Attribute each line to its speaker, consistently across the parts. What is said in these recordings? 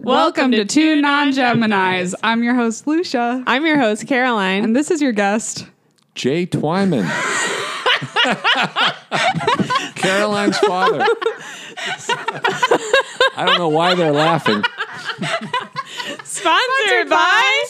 Speaker 1: Welcome to Two Non-Geminis. I'm your host, Lucia.
Speaker 2: I'm your host, Caroline.
Speaker 1: And this is your guest,
Speaker 3: Jay Twyman. Caroline's father. I don't know why they're laughing.
Speaker 2: Sponsored by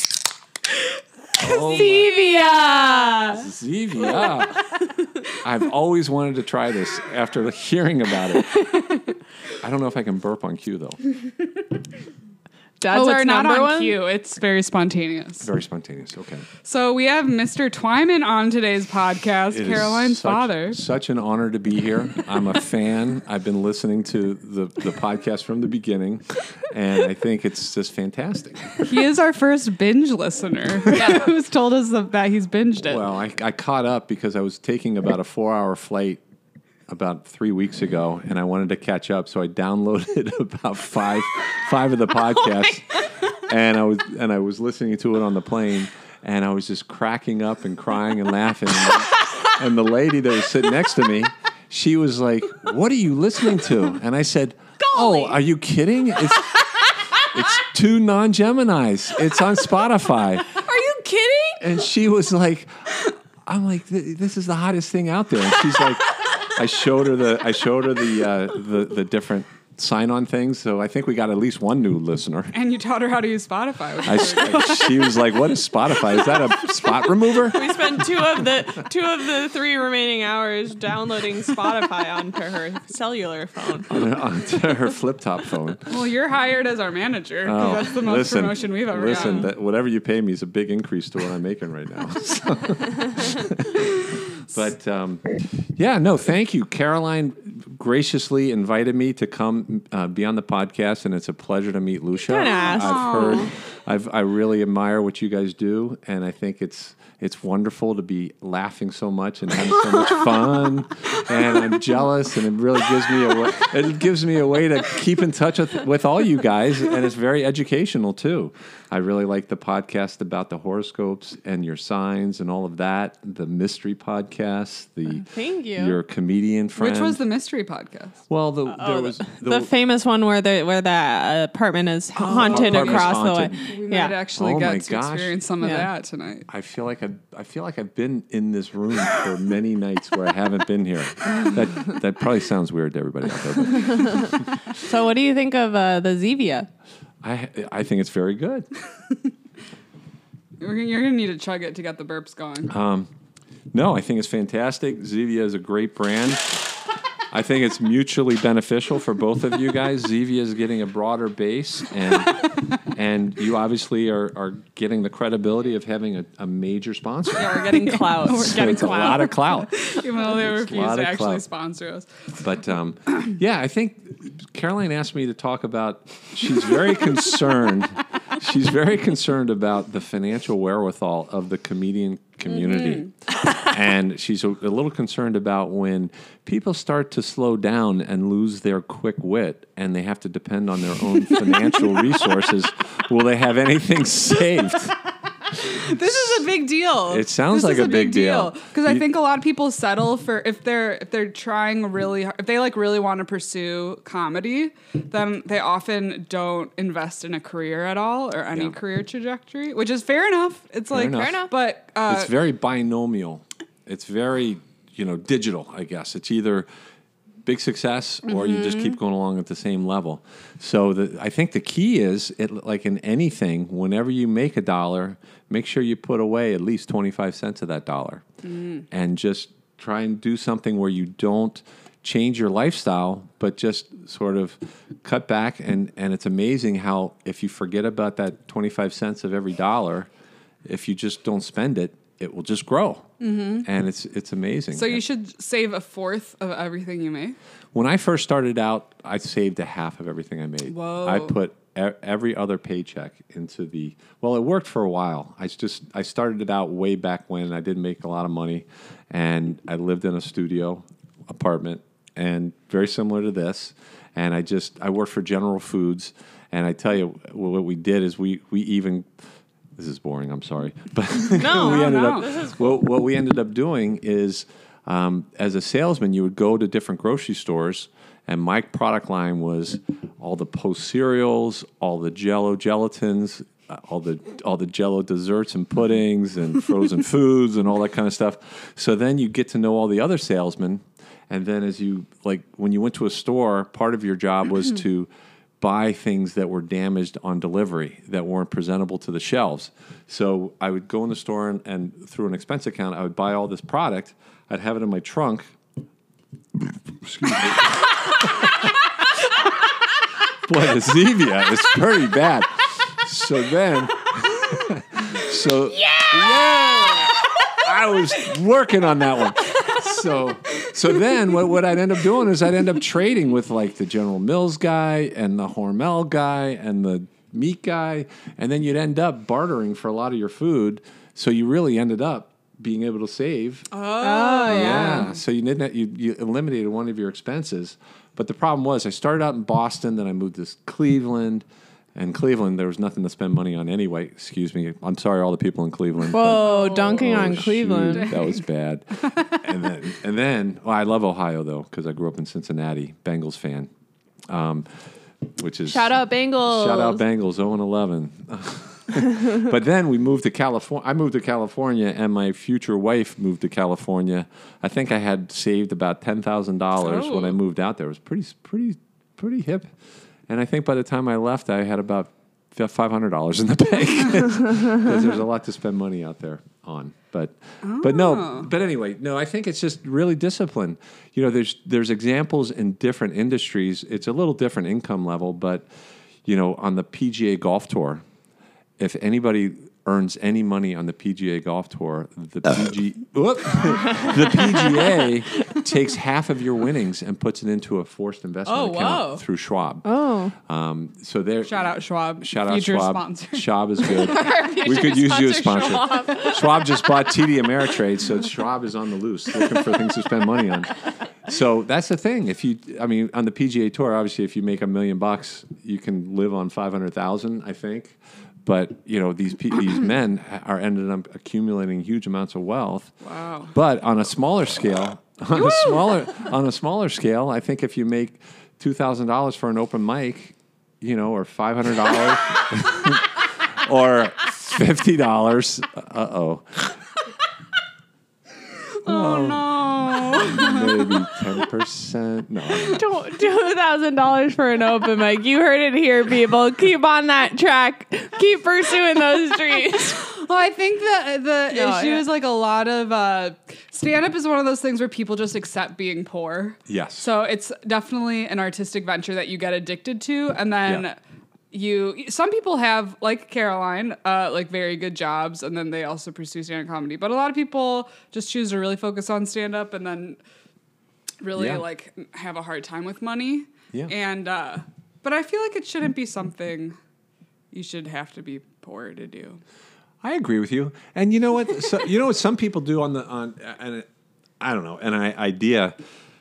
Speaker 2: Zevia.
Speaker 3: Zevia. I've always wanted to try this after hearing about it. I don't know if I can burp on cue, though.
Speaker 2: That's our
Speaker 1: not
Speaker 2: number
Speaker 1: on
Speaker 2: one.
Speaker 1: cue. It's very spontaneous.
Speaker 3: Very spontaneous. Okay.
Speaker 1: So we have Mr. Twyman on today's podcast,
Speaker 3: It is
Speaker 1: Caroline's father.
Speaker 3: Such an honor to be here. I'm a fan. I've been listening to the podcast from the beginning, and I think it's just fantastic.
Speaker 1: He is our first binge listener who's told us that he's binged it.
Speaker 3: Well, I caught up because I was taking about a 4-hour flight about 3 weeks ago, and I wanted to catch up, so I downloaded about five of the podcasts, and I was listening to it on the plane, and I was just cracking up and crying and laughing, and the lady that was sitting next to me, she was like, "What are you listening to?" And I said, "Oh, are you kidding? It's Two Non-Geminis. It's on Spotify."
Speaker 2: Are you kidding?
Speaker 3: And she was like, "I'm like, this is the hottest thing out there." And she's like, I showed her the different sign-on things. So I think we got at least one new listener.
Speaker 1: And you taught her how to use Spotify. Which
Speaker 3: She was like, "What is Spotify? Is that a spot remover?"
Speaker 2: We spent two of the 3 remaining hours downloading Spotify onto her cellular phone.
Speaker 3: Onto her flip-top phone.
Speaker 1: well, you're hired as our manager. 'Cause that's the most promotion we've ever gotten.
Speaker 3: Whatever you pay me is a big increase to what I'm making right now. But thank you. Caroline graciously invited me to come be on the podcast, and it's a pleasure to meet Lucia.
Speaker 2: Don't ask.
Speaker 3: I really admire what you guys do, and I think it's wonderful to be laughing so much and having so much fun. And I'm jealous, and it really gives me a way to keep in touch with all you guys, and it's very educational too. I really like the podcast about the horoscopes and your signs and all of that. The mystery podcast.
Speaker 2: Thank you.
Speaker 3: Your comedian friend.
Speaker 1: Which was the mystery podcast?
Speaker 3: Well, there was
Speaker 2: the famous one where the apartment is haunted across the way.
Speaker 1: We might actually
Speaker 3: Oh my
Speaker 1: get to
Speaker 3: gosh.
Speaker 1: experience some of that tonight.
Speaker 3: I feel like I've been in this room for many nights where I haven't been here. That probably sounds weird to everybody out there. But
Speaker 2: So what do you think of the Zevia?
Speaker 3: I think it's very good.
Speaker 1: You're going to need to chug it to get the burps going.
Speaker 3: No, I think it's fantastic. Zevia is a great brand. I think it's mutually beneficial for both of you guys. Zevia is getting a broader base, and you obviously are getting the credibility of having a major sponsor.
Speaker 2: Yeah, we're getting clout.
Speaker 3: It's a lot of clout.
Speaker 1: Even though they refuse
Speaker 3: lot
Speaker 1: to
Speaker 3: of
Speaker 1: actually
Speaker 3: clout.
Speaker 1: sponsor us.
Speaker 3: But I think Caroline asked me to talk about. She's very concerned. She's very concerned about the financial wherewithal of the comedian community, and she's a little concerned about when people start to slow down and lose their quick wit, and they have to depend on their own financial resources. Will they have anything saved?
Speaker 1: This is a big deal.
Speaker 3: It sounds like a big deal.
Speaker 1: Because I think a lot of people settle for if they're trying really hard, if they really want to pursue comedy, then they often don't invest in a career at all or any career trajectory, which is fair enough. It's fair
Speaker 3: enough.
Speaker 1: But
Speaker 3: It's very binomial. It's very digital. I guess it's either big success or you just keep going along at the same level. So I think the key is, like in anything, whenever you make $1, make sure you put away at least 25 cents of that dollar, and just try and do something where you don't change your lifestyle, but just sort of cut back. And it's amazing how if you forget about that 25 cents of every dollar, if you just don't spend it, it will just grow. And it's amazing.
Speaker 1: So you should save a fourth of everything you make?
Speaker 3: When I first started out, I saved a half of everything I made.
Speaker 1: Whoa.
Speaker 3: I put every other paycheck into it worked for a while. I started it out way back when I didn't make a lot of money, and I lived in a studio apartment, and very similar to this, and I worked for General Foods, and I tell you, what we did is we even... This is boring. I'm sorry, but
Speaker 2: This is cool.
Speaker 3: what we ended up doing is, as a salesman, you would go to different grocery stores And my product line was all the Post cereals, all the Jell-O gelatins, all the Jell-O desserts and puddings and frozen foods and all that kind of stuff. So then you get to know all the other salesmen. And then as you, like, when you went to a store, part of your job was to buy things that were damaged on delivery, that weren't presentable to the shelves. So I would go in the store and through an expense account, I would buy all this product. I'd have it in my trunk. Excuse me. Boy, the Zevia is pretty bad. So then, yeah, I was working on that one. So then what I'd end up doing is I'd end up trading with like the General Mills guy and the Hormel guy and the meat guy, and then you'd end up bartering for a lot of your food. So you really ended up being able to save.
Speaker 2: Oh,
Speaker 3: Yeah. So you eliminated one of your expenses. But the problem was I started out in Boston, then I moved to Cleveland. And Cleveland, there was nothing to spend money on anyway. Excuse me. I'm sorry, all the people in Cleveland.
Speaker 2: Whoa, dunking on Cleveland.
Speaker 3: Shoot, that was bad. and then, well, I love Ohio, though, because I grew up in Cincinnati, Bengals fan, which is...
Speaker 2: Shout out Bengals.
Speaker 3: Shout out Bengals, 0-11. But then we moved to California. I moved to California, and my future wife moved to California. I think I had saved about $10,000 when I moved out there. It was pretty hip. And I think by the time I left, I had about $500 in the bank because there's a lot to spend money out there on. But anyway, I think it's just really discipline. You know, there's examples in different industries. It's a little different income level, but you know, on the PGA Golf Tour, if anybody earns any money on the PGA Golf Tour, the PGA takes half of your winnings and puts it into a forced investment account through Schwab. So there.
Speaker 1: Shout out Schwab.
Speaker 3: Shout out
Speaker 1: Future
Speaker 3: Schwab.
Speaker 1: sponsor.
Speaker 3: Schwab is good. We could use you as sponsor. Schwab just bought TD Ameritrade, so Schwab is on the loose, looking for things to spend money on. So that's the thing. On the PGA Tour, obviously, if you make $1 million, you can live on $500,000, I think. But you know, these men are ended up accumulating huge amounts of wealth.
Speaker 1: Wow!
Speaker 3: But on a smaller scale, I think if you make $2,000 for an open mic, you know, or $500 or $50,
Speaker 1: Oh no!
Speaker 3: Maybe 10%. No.
Speaker 2: $2,000 for an open mic. You heard it here, people. Keep on that track. Keep pursuing those dreams.
Speaker 1: Well, I think the issue is like a lot of stand-up is one of those things where people just accept being poor.
Speaker 3: Yes.
Speaker 1: So it's definitely an artistic venture that you get addicted to, and then some people have, like Caroline, like very good jobs, and then they also pursue stand-up comedy. But a lot of people just choose to really focus on stand-up and then really like have a hard time with money.
Speaker 3: Yeah.
Speaker 1: And but I feel like it shouldn't be something you should have to be poor to do.
Speaker 3: I agree with you. And you know what? You know what some people do and I don't know, an idea.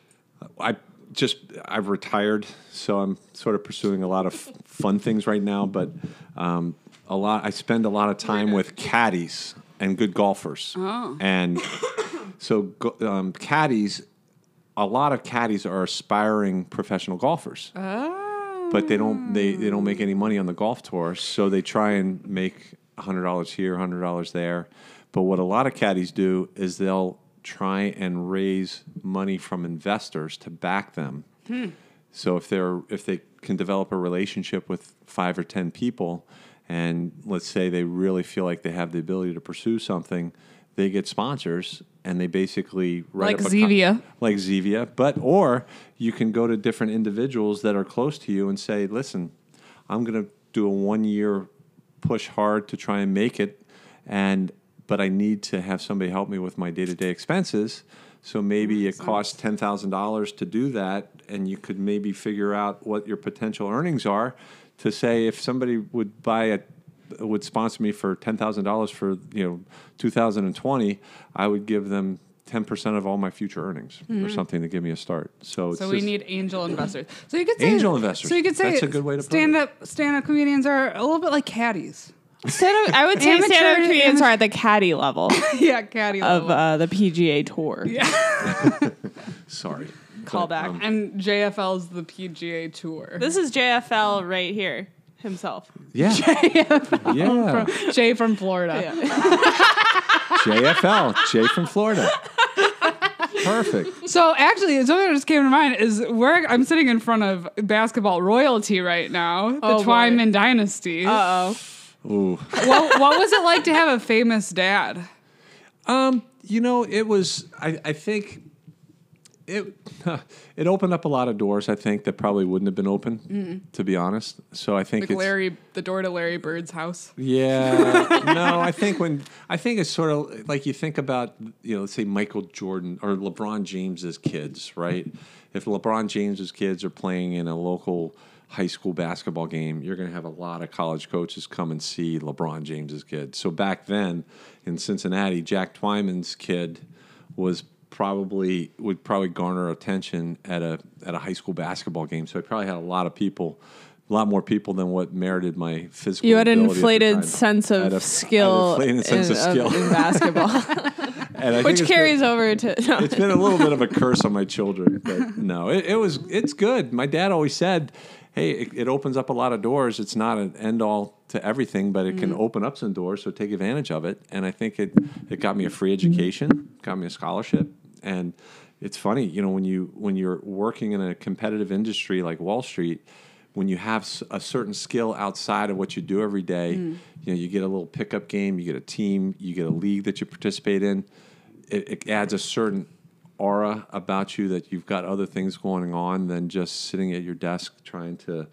Speaker 3: I've retired, so I'm sort of pursuing a lot of fun things right now. But I spend a lot of time with caddies and good golfers.
Speaker 1: Oh.
Speaker 3: And so caddies, a lot of caddies are aspiring professional golfers.
Speaker 1: Oh.
Speaker 3: But they don't make any money on the golf tour, so they try and make $100 here, $100 there. But what a lot of caddies do is they'll try and raise money from investors to back them. So if they can develop a relationship with 5 or 10 people, and let's say they really feel like they have the ability to pursue something, they get sponsors and they basically write
Speaker 1: like Zevia.
Speaker 3: Like Zevia. Or you can go to different individuals that are close to you and say, listen, I'm going to do a 1-year push hard to try and make it, but I need to have somebody help me with my day-to-day expenses. So maybe it costs $10,000 to do that, and you could maybe figure out what your potential earnings are to say if somebody would sponsor me for $10,000 for 2020, I would give them 10% of all my future earnings or something to give me a start. So
Speaker 1: we need angel investors. So you could say
Speaker 3: angel investors.
Speaker 1: So you could say
Speaker 3: that's a good way to
Speaker 1: stand-up comedians are a little bit like caddies.
Speaker 2: I would say stand-up comedians are at the caddy level
Speaker 1: Yeah, caddy level.
Speaker 2: of the PGA Tour.
Speaker 1: Yeah.
Speaker 3: Sorry.
Speaker 2: Callback.
Speaker 1: And JFL's the PGA Tour.
Speaker 2: This is JFL right here himself.
Speaker 3: Yeah. Yeah.
Speaker 1: Jay from Florida.
Speaker 2: Yeah.
Speaker 3: JFL. Jay from Florida. Perfect.
Speaker 1: So actually, something that just came to mind is I'm sitting in front of basketball royalty right now, the
Speaker 2: Oh, boy.
Speaker 1: Twyman dynasty.
Speaker 2: Uh-oh.
Speaker 3: Ooh.
Speaker 1: What was it like to have a famous dad?
Speaker 3: It was, I think it opened up a lot of doors, I think, that probably wouldn't have been open, to be honest. So I think
Speaker 1: Like the door to Larry Bird's house.
Speaker 3: Yeah. No, I think it's sort of like you think about, let's say Michael Jordan or LeBron James's kids, right? If LeBron James's kids are playing in a local high school basketball game, you're going to have a lot of college coaches come and see LeBron James's kid. So back then in Cincinnati, Jack Twyman's kid would probably garner attention at a high school basketball game. So I probably had a lot more people than what merited my physical.
Speaker 2: You had an
Speaker 3: ability at the
Speaker 2: inflated
Speaker 3: time.
Speaker 2: sense of skill
Speaker 3: in
Speaker 2: basketball,
Speaker 3: And I think
Speaker 2: which
Speaker 3: it's
Speaker 2: carries over to. No.
Speaker 3: It's been a little bit of a curse on my children, but no, it's good. My dad always said, "Hey, it opens up a lot of doors. It's not an end all to everything, but it can open up some doors. So take advantage of it." And I think it got me a free education, got me a scholarship, and it's funny, when you're working in a competitive industry like Wall Street, when you have a certain skill outside of what you do every day, you get a little pickup game, you get a team, you get a league that you participate in. It adds a certain aura about you that you've got other things going on than just sitting at your desk trying to,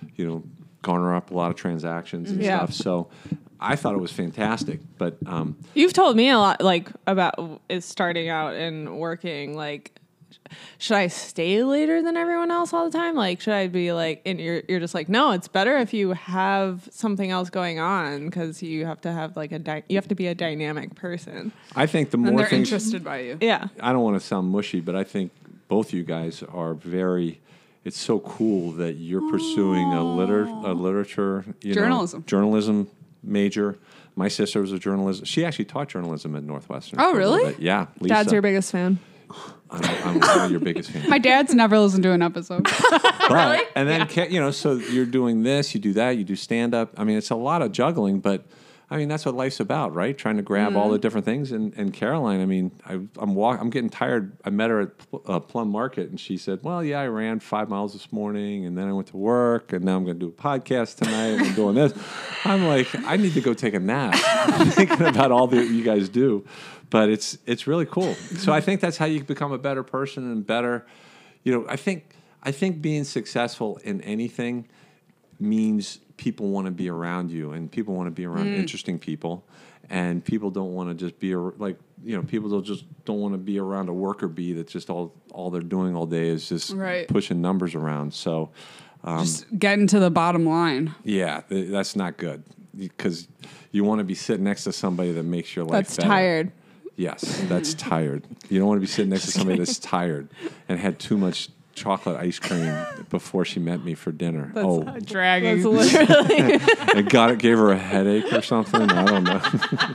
Speaker 3: garner up a lot of transactions and stuff. So I thought it was fantastic. But
Speaker 2: You've told me a lot, like, about is starting out and working, like, should I stay later than everyone else all the time? Like, should I be like, and you're just like, no, it's better if you have something else going on because you have to have like you have to be a dynamic person.
Speaker 3: I think the
Speaker 1: And
Speaker 3: more
Speaker 1: they're
Speaker 3: things,
Speaker 1: interested by you.
Speaker 2: Yeah.
Speaker 3: I don't want to sound mushy, but I think both you guys are very. It's so cool that you're pursuing a literature, journalism major. My sister was a journalist. She actually taught journalism at Northwestern.
Speaker 1: Oh, really?
Speaker 3: Yeah. Lisa.
Speaker 2: Dad's your biggest fan.
Speaker 3: I'm one of your biggest fans.
Speaker 1: My dad's never listened to an episode.
Speaker 3: Really? And then, so you're doing this, you do that, you do stand-up. I mean, it's a lot of juggling, but, I mean, that's what life's about, right? Trying to grab all the different things. And Caroline, I mean, I'm getting tired. I met her at Plum Market, and she said, well, yeah, I ran 5 miles this morning, and then I went to work, and now I'm going to do a podcast tonight, and I'm doing this. I'm like, I need to go take a nap. I'm thinking about all that you guys do. But it's really cool. So I think that's how you become a better person and better. I think being successful in anything means people want to be around you, and people want to be around interesting people, and people don't want to just be people don't want to be around a worker bee that's just all they're doing all day is just pushing numbers around. So
Speaker 1: just getting to the bottom line.
Speaker 3: Yeah, that's not good because you want to be sitting next to somebody that makes your life better.
Speaker 2: Tired.
Speaker 3: Yes, that's tired. You don't want to be sitting next to somebody that's tired and had too much chocolate ice cream before she met me for dinner.
Speaker 1: Dragging.
Speaker 2: That's literally.
Speaker 3: It gave her a headache or something. I don't know.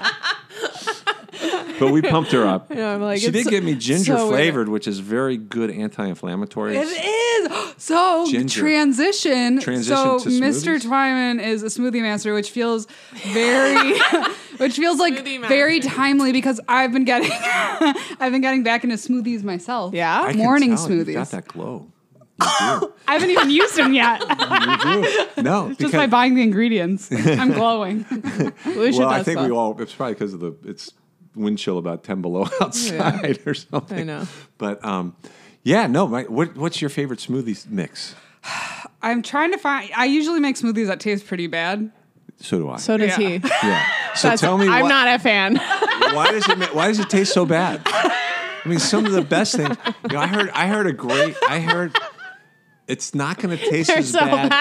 Speaker 3: But we pumped her up.
Speaker 2: Yeah, I'm like,
Speaker 3: she did give me ginger
Speaker 2: so
Speaker 3: flavored, which is very good anti-inflammatory.
Speaker 1: It is. So transition. So
Speaker 3: to
Speaker 1: Mr.
Speaker 3: smoothies?
Speaker 1: Twyman is a smoothie master, which feels very, very timely because I've been getting back into smoothies myself.
Speaker 2: Yeah?
Speaker 3: I can
Speaker 1: Morning
Speaker 3: tell
Speaker 1: smoothies.
Speaker 3: You got that glow. You do.
Speaker 1: I haven't even used them yet.
Speaker 3: You do. No,
Speaker 1: Just
Speaker 3: because
Speaker 1: by buying the ingredients, I'm glowing.
Speaker 3: I think we all. It's probably because of it's wind chill about 10 below outside or something.
Speaker 2: I know.
Speaker 3: But what's your favorite smoothie mix?
Speaker 1: I'm trying to find. I usually make smoothies that taste pretty bad.
Speaker 3: So do I.
Speaker 2: So does
Speaker 1: Yeah.
Speaker 2: he.
Speaker 3: Yeah. So tell me,
Speaker 2: I'm not a fan.
Speaker 3: why does it taste so bad? I mean, some of the best things. I heard it's not going to taste as
Speaker 2: so
Speaker 3: bad.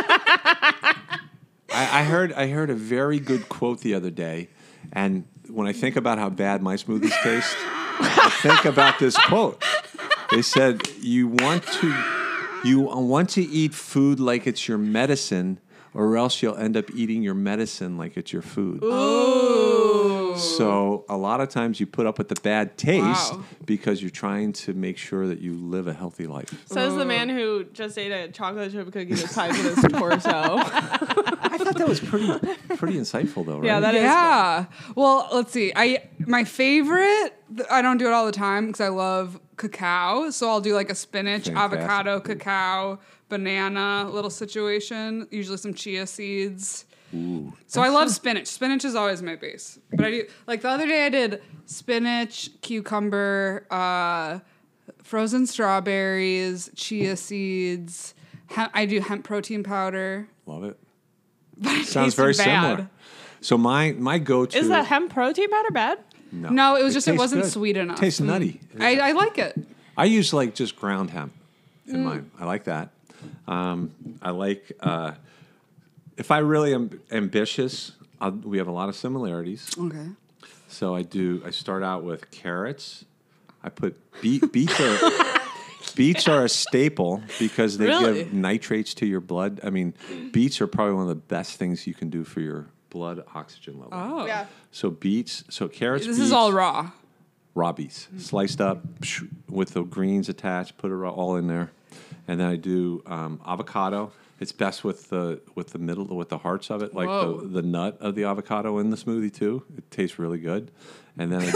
Speaker 3: I heard a very good quote the other day, and when I think about how bad my smoothies taste, I think about this quote. They said, "You want to eat food like it's your medicine, or else you'll end up eating your medicine like it's your food."
Speaker 1: Ooh.
Speaker 3: So a lot of times you put up with the bad taste
Speaker 1: Wow.
Speaker 3: because you're trying to make sure that you live a healthy life.
Speaker 2: Says the man who just ate a chocolate chip cookie the size of his torso.
Speaker 3: I thought that was pretty insightful, though, right?
Speaker 2: Yeah, that is.
Speaker 1: Yeah. Well, let's see. My favorite. I don't do it all the time because I love cacao. So I'll do like a spinach,
Speaker 3: Fantastic.
Speaker 1: avocado, cacao, banana little situation. Usually some chia seeds.
Speaker 3: Ooh.
Speaker 1: So I love spinach. Spinach is always my base. But I do like the other day I did spinach, cucumber, frozen strawberries, chia seeds. I do hemp protein powder.
Speaker 3: Love it.
Speaker 1: But it
Speaker 3: Sounds
Speaker 1: tasted
Speaker 3: very
Speaker 1: bad.
Speaker 3: similar. So my go-to
Speaker 2: Is the hemp protein powder bad?
Speaker 1: No, it was just it
Speaker 3: tastes
Speaker 1: wasn't
Speaker 3: good.
Speaker 1: sweet enough.
Speaker 3: Tastes nutty.
Speaker 1: I like it.
Speaker 3: I use like just ground hemp in mine. I like that. I like if I really am ambitious. We have a lot of similarities.
Speaker 1: Okay.
Speaker 3: So I start out with carrots. I put beets are a staple because they
Speaker 2: Really?
Speaker 3: give nitrates to your blood. I mean, beets are probably one of the best things you can do for your blood oxygen level.
Speaker 1: Oh.
Speaker 2: Yeah.
Speaker 3: So carrots.
Speaker 1: This
Speaker 3: beets,
Speaker 1: is all raw.
Speaker 3: raw beets, sliced up with the greens attached. Put it all in there, and then I do avocado. It's best with the hearts of it, like
Speaker 1: Whoa.
Speaker 3: the nut of the avocado in the smoothie too. It tastes really good. And then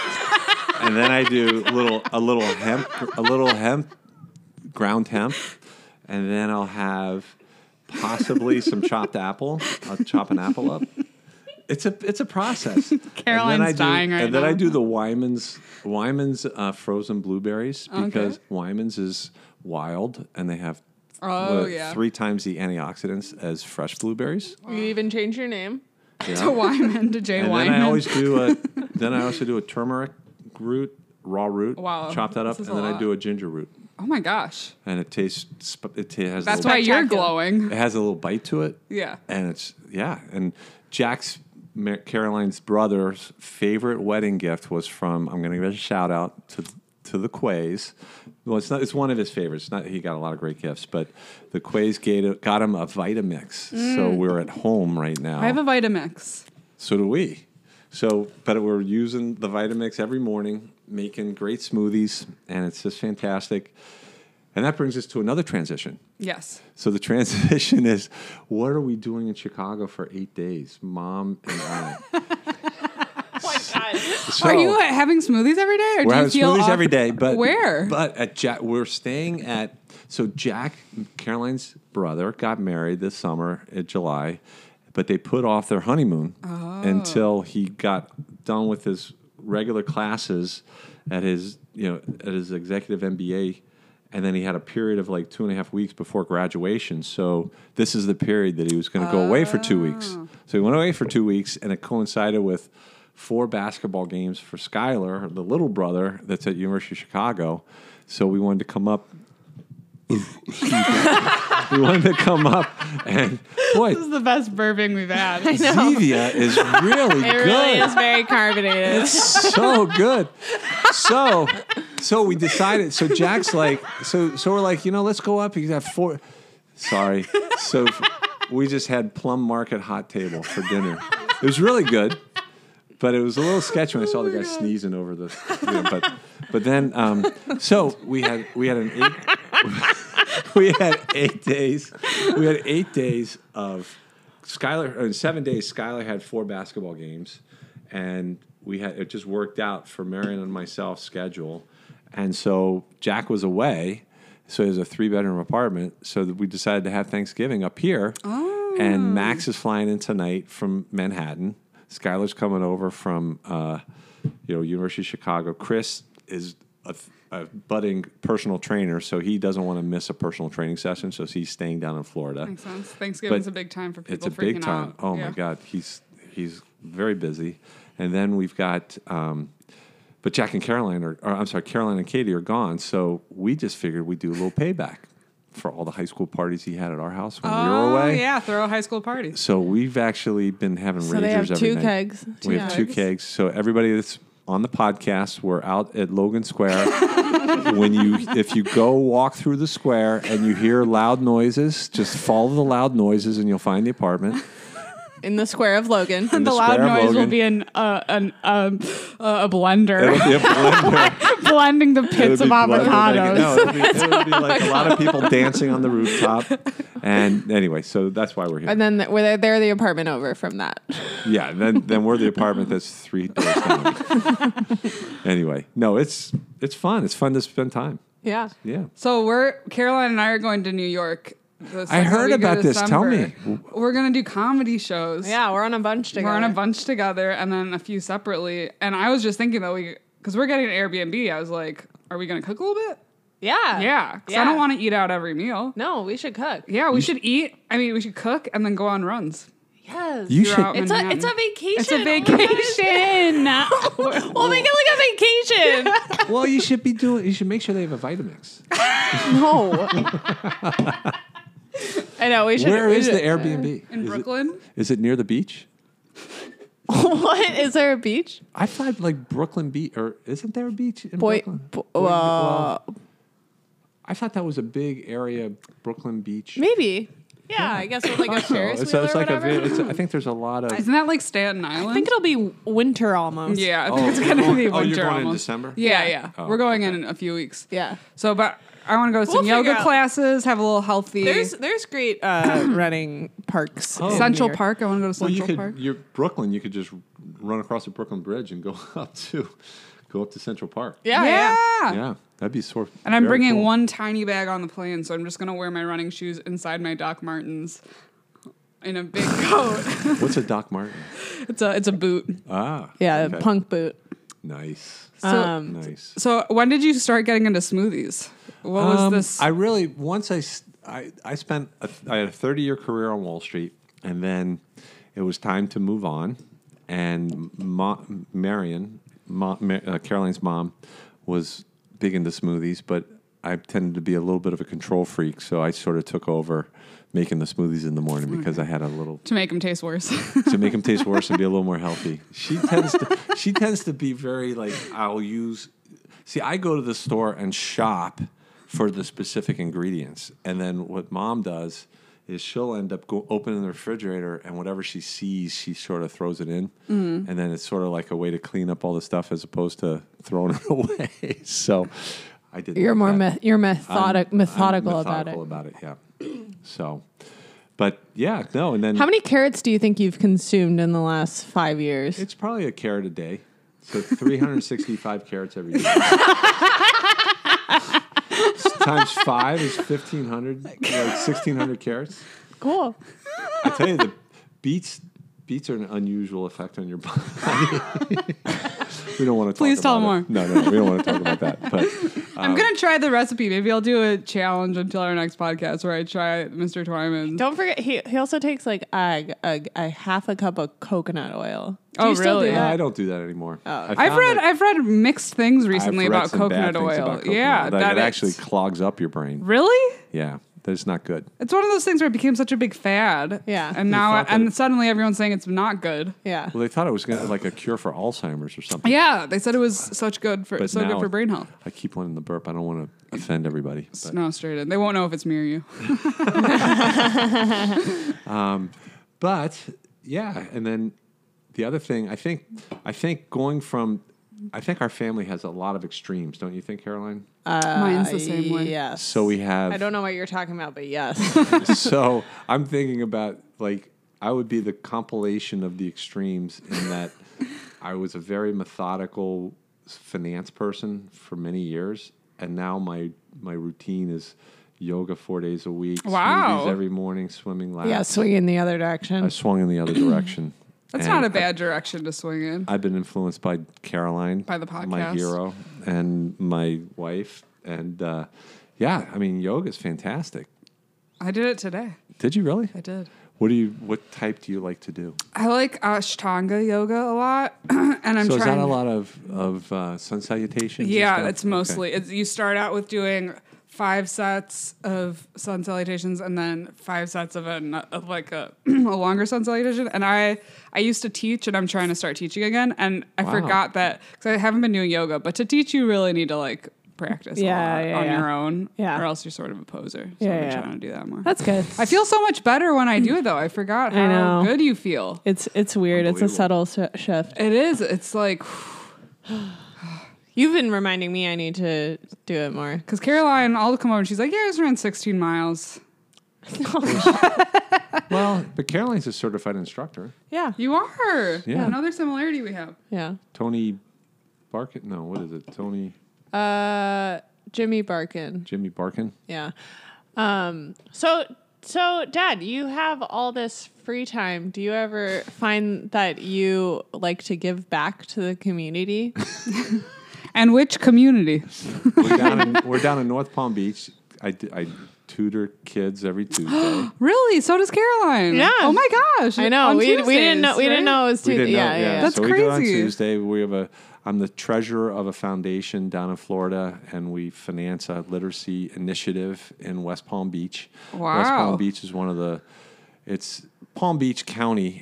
Speaker 3: I do a little hemp, ground hemp, and then I'll have possibly some chopped apple. I'll chop an apple up. It's a process.
Speaker 1: Caroline's dying right
Speaker 3: And then
Speaker 1: now.
Speaker 3: I do the Wyman's frozen blueberries because Wyman's is wild and they have
Speaker 1: Oh, yeah.
Speaker 3: 3 times the antioxidants as fresh blueberries.
Speaker 2: You even changed your name.
Speaker 3: Yeah.
Speaker 1: To Wyman, to Jay
Speaker 3: And
Speaker 1: Wyman.
Speaker 3: then I also do a turmeric root, raw root.
Speaker 1: Wow,
Speaker 3: Chop that up,
Speaker 1: this
Speaker 3: and
Speaker 1: is
Speaker 3: then
Speaker 1: a
Speaker 3: I
Speaker 1: lot.
Speaker 3: do a ginger root,
Speaker 1: Oh my gosh.
Speaker 3: and it tastes. It has.
Speaker 1: That's
Speaker 3: a
Speaker 1: why
Speaker 3: little,
Speaker 1: you're
Speaker 2: Spectacular.
Speaker 1: glowing.
Speaker 3: it has a little bite to it,
Speaker 1: Yeah.
Speaker 3: and it's and Jack's Caroline's brother's favorite wedding gift was from. I'm going to give a shout out to the Quays. Well, it's not. It's one of his favorites. Not he got a lot of great gifts, but the Quays got him a Vitamix. So we're at home right now.
Speaker 1: I have a Vitamix.
Speaker 3: So do we. But we're using the Vitamix every morning, making great smoothies, and it's just fantastic. And that brings us to another transition.
Speaker 1: Yes.
Speaker 3: So the transition is, what are we doing in Chicago for 8 days? Mom and I.
Speaker 2: Oh my God.
Speaker 3: So,
Speaker 1: Are you having smoothies every day? Or do
Speaker 3: we're
Speaker 1: you
Speaker 3: having
Speaker 1: feel
Speaker 3: smoothies
Speaker 1: off-
Speaker 3: every day, but
Speaker 1: Where?
Speaker 3: But at we're staying at. So Jack, Caroline's brother, got married this summer in July, but they put off their honeymoon until he got done with his regular classes at his executive MBA, and then he had a period of like 2.5 weeks before graduation. So this is the period that he was going to go away for 2 weeks. So he went away for 2 weeks, and it coincided with 4 basketball games for Skylar, the little brother that's at University of Chicago. So we wanted to come up. We wanted to come up, and boy,
Speaker 1: This is the best burping we've had.
Speaker 3: Zevia is really
Speaker 2: It
Speaker 3: good.
Speaker 2: really is very carbonated.
Speaker 3: It's so good. So we decided. So Jack's like, so we're like, let's go up. You got 4. Sorry. So we just had Plum Market Hot Table for dinner. It was really good, but it was a little sketchy when I saw the guy sneezing over the. But then, so we had an 8. We had 8 days. We had 8 days of Skylar. In 7 days, Skylar had 4 basketball games, and it just worked out for Marion and myself schedule. And so Jack was away, so it was a 3-bedroom apartment. So that we decided to have Thanksgiving up here. Oh. And Max is flying in tonight from Manhattan. Skylar's coming over from University of Chicago. Chris is a budding personal trainer, so he doesn't want to miss a personal training session, so he's staying down in Florida.
Speaker 1: Makes sense. Thanksgiving's
Speaker 3: But
Speaker 1: a big time for people.
Speaker 3: It's a
Speaker 1: freaking
Speaker 3: big time.
Speaker 1: Out.
Speaker 3: Oh
Speaker 1: Yeah.
Speaker 3: my God, he's very busy. And then we've got, but Jack and Caroline Caroline and Katie are gone, so we just figured we'd do a little payback for all the high school parties he had at our house when we were away.
Speaker 1: Yeah, throw a high school party.
Speaker 3: So we've actually been having
Speaker 2: So
Speaker 3: ragers
Speaker 2: they have
Speaker 3: every
Speaker 2: 2
Speaker 3: night.
Speaker 2: kegs.
Speaker 3: We have 2 kegs. So everybody that's on the podcast, we're out at Logan Square. If you go walk through the square and you hear loud noises, just follow the loud noises and you'll find the apartment.
Speaker 2: in the square of Logan.
Speaker 1: The
Speaker 3: the
Speaker 1: loud
Speaker 3: square of
Speaker 1: noise will
Speaker 3: Logan.
Speaker 1: be a blender.
Speaker 3: It'll be a blender.
Speaker 1: Blending the pits of
Speaker 3: It'll be blended
Speaker 1: avocados.
Speaker 3: No, it'll be like a lot of people dancing on the rooftop. And anyway, so that's why we're here.
Speaker 2: And then they're the apartment over from that.
Speaker 3: Yeah, then we're the apartment that's 3 doors down. Anyway, no, it's fun. It's fun to spend time.
Speaker 2: Yeah.
Speaker 3: Yeah.
Speaker 1: So Caroline and I are going to New York. The second
Speaker 3: heard
Speaker 1: week of
Speaker 3: about this. Tell
Speaker 1: December.
Speaker 3: me.
Speaker 1: We're gonna do comedy shows.
Speaker 2: Yeah, we're on a bunch together.
Speaker 1: We're on a bunch together, and then a few separately. And I was just thinking that because we're getting an Airbnb, I was like, are we gonna cook a little bit?
Speaker 2: Yeah.
Speaker 1: Yeah, because
Speaker 2: Yeah.
Speaker 1: I don't want to eat out every meal.
Speaker 2: No, we should cook.
Speaker 1: Yeah, we should eat. I mean, we should cook and then go on runs.
Speaker 2: Yes.
Speaker 3: You should.
Speaker 1: throughout
Speaker 2: It's
Speaker 1: Manhattan.
Speaker 2: a vacation.
Speaker 1: It's a vacation.
Speaker 2: We'll make it like a vacation.
Speaker 3: Well, you should make sure they have a Vitamix.
Speaker 2: No. I know we should.
Speaker 3: Where is the Airbnb?
Speaker 1: In Brooklyn?
Speaker 3: Is it near the beach?
Speaker 2: What is there a beach?
Speaker 3: I thought like Brooklyn Beach, or isn't there a beach in
Speaker 2: Boy,
Speaker 3: Brooklyn? Well, I thought that was a big area, Brooklyn Beach.
Speaker 2: maybe. Yeah, I guess with like a Ferris wheel
Speaker 3: It's
Speaker 2: or
Speaker 3: like
Speaker 2: whatever.
Speaker 3: I think there's a lot of.
Speaker 1: Isn't that like Staten Island?
Speaker 2: I think it'll be winter almost.
Speaker 1: Yeah, I think it's gonna be winter.
Speaker 3: Oh, you're going in
Speaker 1: almost.
Speaker 3: December?
Speaker 1: Yeah.
Speaker 3: Oh,
Speaker 1: We're going in a few weeks.
Speaker 2: Yeah.
Speaker 1: So, but I want to go to some
Speaker 2: We'll figure
Speaker 1: yoga
Speaker 2: out-
Speaker 1: classes, have a little healthy.
Speaker 2: There's great running parks. in
Speaker 1: Central
Speaker 2: New York.
Speaker 1: Park. I want to go to
Speaker 3: Well,
Speaker 1: Central Park.
Speaker 3: you're Brooklyn. You could just run across the Brooklyn Bridge and go up to Central Park.
Speaker 2: Yeah.
Speaker 3: Yeah, that'd be sort.
Speaker 1: And I'm
Speaker 3: very
Speaker 1: bringing
Speaker 3: cool.
Speaker 1: one tiny bag on the plane, so I'm just gonna wear my running shoes inside my Doc Martens in a big coat.
Speaker 3: What's a Doc Martin?
Speaker 1: It's a boot.
Speaker 3: Ah,
Speaker 2: Yeah,
Speaker 3: okay.
Speaker 2: punk boot.
Speaker 3: Nice,
Speaker 1: So
Speaker 3: nice.
Speaker 1: when did you start getting into smoothies? What was this?
Speaker 3: I really once I spent I had a 30-year career on Wall Street, and then it was time to move on. And Marion, Caroline's mom, was big into smoothies, but I tended to be a little bit of a control freak, so I sort of took over making the smoothies in the morning because I had a little
Speaker 1: to make them taste worse.
Speaker 3: to make them taste worse and be a little more healthy. She tends to be very like I go to the store and shop for the specific ingredients, and then what Mom does is she'll end up opening the refrigerator, and whatever she sees, she sort of throws it in, and then it's sort of like a way to clean up all the stuff as opposed to throwing it away. So I did.
Speaker 2: You're more
Speaker 3: I'm
Speaker 2: methodical about it.
Speaker 3: methodical about it, yeah. So, but yeah, no, and then
Speaker 2: How many carrots do you think you've consumed in the last 5 years?
Speaker 3: it's probably a carrot a day. So 365 carrots every day. Times 5 is 1,500, like 1,600 carrots.
Speaker 2: Cool.
Speaker 3: I tell you, the beets are an unusual effect on your body. We don't want to talk
Speaker 1: Please tell
Speaker 3: about
Speaker 1: more.
Speaker 3: it. No, we don't want to talk about that. But
Speaker 1: I'm gonna try the recipe. Maybe I'll do a challenge until our next podcast where I try Mr. Twyman.
Speaker 2: Don't forget, he also takes like a half a cup of coconut oil. Do
Speaker 1: Oh,
Speaker 2: you still
Speaker 1: really?
Speaker 2: do
Speaker 3: no,
Speaker 2: that?
Speaker 3: I don't do that anymore.
Speaker 1: I've read mixed things recently
Speaker 3: I've read
Speaker 1: about
Speaker 3: some bad
Speaker 1: coconut
Speaker 3: things
Speaker 1: oil.
Speaker 3: about coconut
Speaker 1: Yeah,
Speaker 3: oil,
Speaker 1: that
Speaker 3: that
Speaker 1: it's-
Speaker 3: actually clogs up your brain.
Speaker 1: Really?
Speaker 3: Yeah, that's not good.
Speaker 1: It's one of those things where it became such a big fad.
Speaker 2: Yeah.
Speaker 1: And now,
Speaker 3: thought that-
Speaker 1: and suddenly everyone's saying it's not good.
Speaker 2: Yeah.
Speaker 3: Well, they thought it was gonna like a cure for Alzheimer's or something.
Speaker 1: Yeah, they said it was such good for
Speaker 3: But
Speaker 1: so good
Speaker 3: now-
Speaker 1: for brain health.
Speaker 3: I keep wanting the burp. I don't want to offend everybody. But.
Speaker 1: No, straight in. They won't know if it's me or you.
Speaker 3: But yeah, and then the other thing, I think going from, I think our family has a lot of extremes, don't you think, Caroline?
Speaker 1: Mine's the same way.
Speaker 2: Yes.
Speaker 3: So we have.
Speaker 2: I don't know what you're talking about, but yes.
Speaker 3: So I'm thinking about like I would be the compilation of the extremes in that I was a very methodical finance person for many years, and now my routine is yoga 4 days a week,
Speaker 1: Wow.
Speaker 3: smoothies every morning, swimming laps.
Speaker 2: Yeah, swing in the other direction.
Speaker 3: I swung in the other direction.
Speaker 1: That's
Speaker 3: And
Speaker 1: not a bad direction to swing in.
Speaker 3: I've been influenced by Caroline,
Speaker 1: By the
Speaker 3: my
Speaker 1: podcast.
Speaker 3: hero, and my wife, and yeah, I mean, yoga is fantastic.
Speaker 1: I did it today.
Speaker 3: Did you really?
Speaker 1: I did.
Speaker 3: What type do you like to do?
Speaker 1: I like Ashtanga yoga a lot, and I'm
Speaker 3: So is
Speaker 1: trying.
Speaker 3: that a lot of sun salutations? and
Speaker 1: Yeah,
Speaker 3: stuff?
Speaker 1: it's mostly. It's, you start out with doing 5 sets of sun salutations and then 5 sets of like a longer sun salutation. And I used to teach, and I'm trying to start teaching again. And I
Speaker 3: Wow.
Speaker 1: forgot that because I haven't been doing yoga. But to teach, you really need to like practice
Speaker 2: Yeah,
Speaker 1: a lot
Speaker 2: yeah,
Speaker 1: on
Speaker 2: yeah.
Speaker 1: your own,
Speaker 2: Yeah.
Speaker 1: or else you're sort of a poser. So
Speaker 2: Yeah,
Speaker 1: I've been
Speaker 2: yeah.
Speaker 1: trying to do that more.
Speaker 2: That's good.
Speaker 1: I feel so much better when I do it, though. I forgot
Speaker 2: I
Speaker 1: how
Speaker 2: know.
Speaker 1: good you feel.
Speaker 2: It's weird. It's a subtle shift.
Speaker 1: It is. It's like,
Speaker 2: You've been reminding me I need to do it more.
Speaker 1: because Caroline, I'll come over and she's like, yeah, I just ran 16 miles.
Speaker 3: Well, but Caroline's a certified instructor.
Speaker 2: Yeah.
Speaker 1: You are.
Speaker 3: Yeah.
Speaker 1: Another similarity we have.
Speaker 2: Yeah.
Speaker 3: Tony Barkin? No, what is it? Tony
Speaker 2: Jimmy Barkin.
Speaker 3: Jimmy Barkin?
Speaker 2: Yeah. So Dad, you have all this free time. Do you ever find that you like to give back to the community?
Speaker 1: And which community?
Speaker 3: We're down in North Palm Beach. I tutor kids every Tuesday.
Speaker 1: Really? So does Caroline.
Speaker 2: Yeah.
Speaker 1: Oh my gosh.
Speaker 2: I know.
Speaker 1: On
Speaker 2: We didn't know.
Speaker 1: Tuesdays,
Speaker 2: We didn't
Speaker 1: right?
Speaker 2: know it was
Speaker 3: We
Speaker 2: Tuesday.
Speaker 3: didn't know,
Speaker 2: Yeah.
Speaker 1: That's
Speaker 3: so we do it on
Speaker 1: crazy.
Speaker 3: Tuesday. I'm the treasurer of a foundation down in Florida, and we finance a literacy initiative in West Palm Beach.
Speaker 1: Wow.
Speaker 3: West Palm Beach is Palm Beach County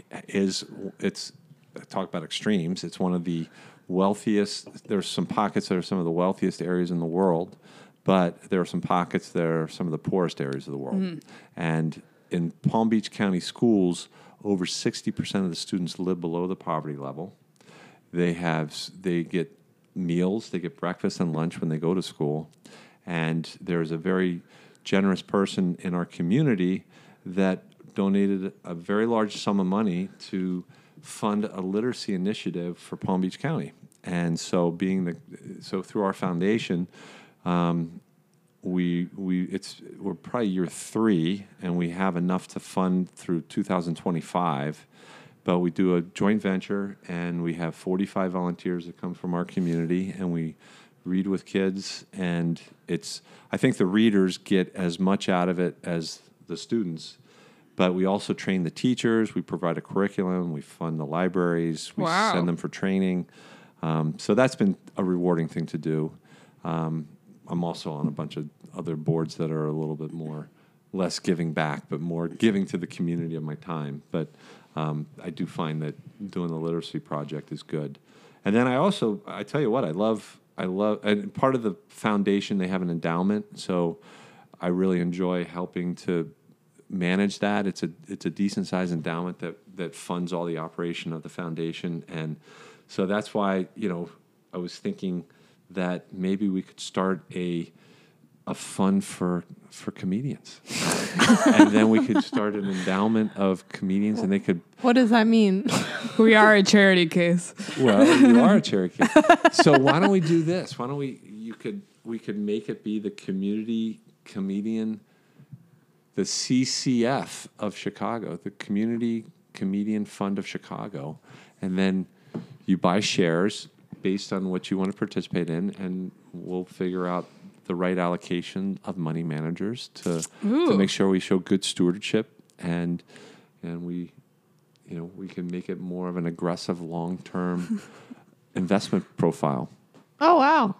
Speaker 3: talk about extremes. It's one of the wealthiest. There's some pockets that are some of the wealthiest areas in the world, but there are some pockets that are some of the poorest areas of the world. And in Palm Beach County schools, over 60% of the students live below the poverty level. They get meals, they get breakfast and lunch when they go to school. And there's a very generous person in our community that donated a very large sum of money to fund a literacy initiative for Palm Beach County. And so through our foundation, we're probably year 3, and we have enough to fund through 2025. But we do a joint venture, and we have 45 volunteers that come from our community, and we read with kids. And I think the readers get as much out of it as the students. But we also train the teachers. We provide a curriculum. We fund the libraries. We send them for training. So that's been a rewarding thing to do. I'm also on a bunch of other boards that are a little bit less giving back, but more giving to the community of my time. But I do find that doing the literacy project is good. And then I tell you what, I love, and part of the foundation, they have an endowment. So I really enjoy helping to manage that. It's a decent sized endowment that funds all the operation of the foundation. And so that's why, I was thinking that maybe we could start a fund for comedians. And then we could start an endowment of comedians, and they could...
Speaker 2: What does that mean?
Speaker 1: We are a charity case.
Speaker 3: Well, you are a charity case. So why don't we do this? Why don't we could make it be the community comedian, the CCF of Chicago, the Community Comedian Fund of Chicago, and then you buy shares based on what you want to participate in, and we'll figure out the right allocation of money managers to make sure we show good stewardship, and we can make it more of an aggressive long-term investment profile.
Speaker 2: Oh, wow.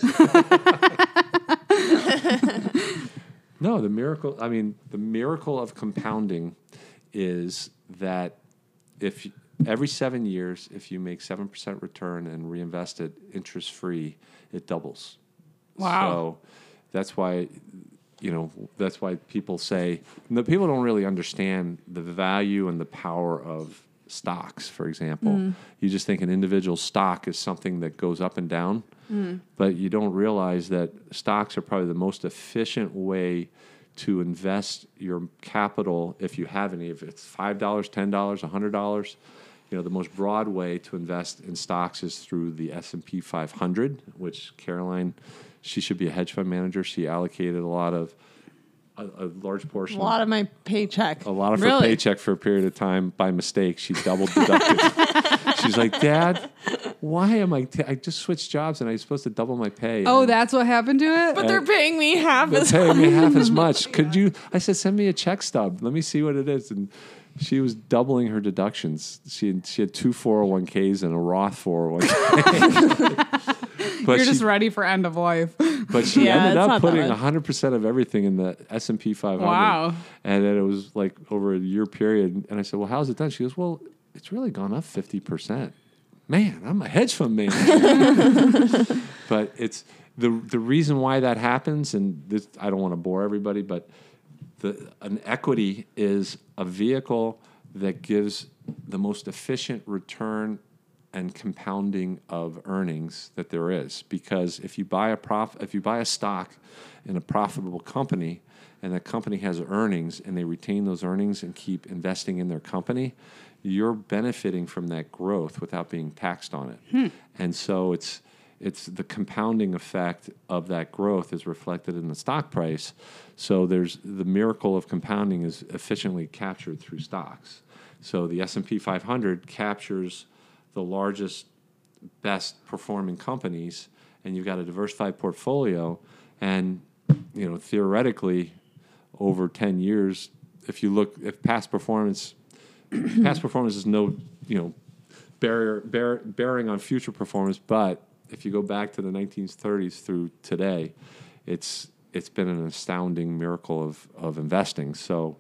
Speaker 3: No, the miracle of compounding is that if every 7 years, if you make 7% return and reinvest it interest-free, it doubles.
Speaker 1: Wow.
Speaker 3: So that's why people say, people don't really understand the value and the power of stocks, for example. You just think an individual stock is something that goes up and down, but you don't realize that stocks are probably the most efficient way to invest your capital if you have any. If it's $5, $10, $100, the most broad way to invest in stocks is through the S&P 500, which Caroline, she should be a hedge fund manager. She allocated a large portion.
Speaker 2: A lot of my paycheck.
Speaker 3: A lot of her paycheck for a period of time by mistake. She double deducted. She's like, Dad, why am I just switched jobs and I'm supposed to double my pay?
Speaker 1: Oh, that's what happened to it?
Speaker 2: But they're paying me half
Speaker 3: They're
Speaker 2: as
Speaker 3: paying me half as much. I said, send me a check stub. Let me see what it is. And she was doubling her deductions. She had 2 401ks and a Roth 401k.
Speaker 1: You're just ready for end of life.
Speaker 3: But she
Speaker 2: Yeah,
Speaker 3: ended
Speaker 2: it's
Speaker 3: up
Speaker 2: not that
Speaker 3: putting
Speaker 2: much.
Speaker 3: 100% of everything in the S&P 500.
Speaker 1: Wow.
Speaker 3: And then it was like over a year period. And I said, well, how's it done? She goes, well, it's really gone up 50%. Man, I'm a hedge fund man. But the reason why that happens, and this, I don't want to bore everybody, but an equity is a vehicle that gives the most efficient return and compounding of earnings that there is. Because if you buy a stock in a profitable company, and that company has earnings, and they retain those earnings and keep investing in their company, you're benefiting from that growth without being taxed on it. And so it's the compounding effect of that growth is reflected in the stock price. So there's the miracle of compounding is efficiently captured through stocks. So the S&P 500 captures the largest, best performing companies, and you've got a diversified portfolio. And theoretically, over 10 years, if past performance is no bearing on future performance, but if you go back to the 1930s through today, it's been an astounding miracle of investing. So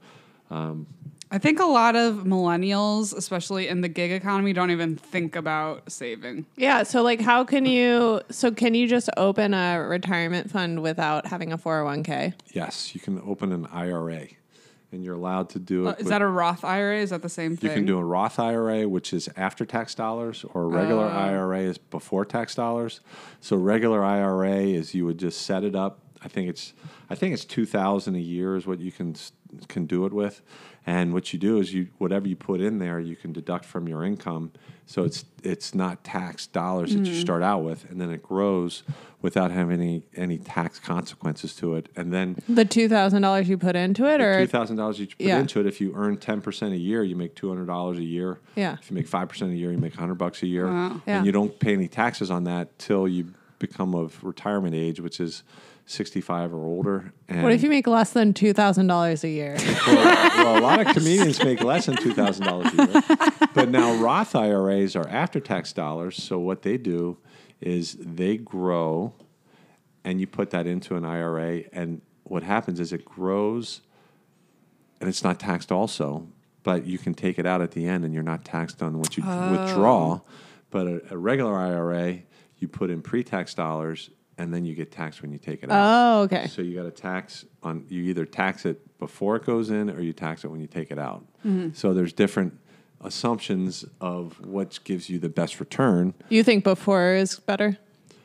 Speaker 1: I think a lot of millennials, especially in the gig economy, don't even think about saving.
Speaker 2: Yeah. So like, can you just open a retirement fund without having a 401k?
Speaker 3: Yes, you can open an IRA, and you're allowed to do it.
Speaker 1: Is that a Roth IRA? Is that the same thing?
Speaker 3: You can do a Roth IRA, which is after-tax dollars, or a regular IRA is before-tax dollars. So regular IRA is you would just set it up. I think it's $2,000 a year is what you can do it with. And what you do is whatever you put in there, you can deduct from your income. So it's not tax dollars that you start out with, and then it grows without having any tax consequences to it. And then
Speaker 2: the $2,000 you put into it, or
Speaker 3: $2,000 you put into it. If you earn 10% a year, you make $200 a year.
Speaker 2: Yeah.
Speaker 3: If you make 5% a year, you make $100 a year.
Speaker 1: Wow.
Speaker 2: Yeah.
Speaker 3: And you don't pay any taxes on that till you become of retirement age, which is 65 or older. And
Speaker 2: what if you make less than $2,000 a year?
Speaker 3: well, a lot of comedians make less than $2,000 a year. But now Roth IRAs are after-tax dollars. So what they do is they grow, and you put that into an IRA, and what happens is it grows, and it's not taxed also, but you can take it out at the end, and you're not taxed on what you withdraw. But a regular IRA, you put in pre-tax dollars, and then you get taxed when you take it out.
Speaker 2: Oh, okay.
Speaker 3: So you got to tax you either tax it before it goes in, or you tax it when you take it out. Mm-hmm. So there's different assumptions of what gives you the best return.
Speaker 2: You think before is better?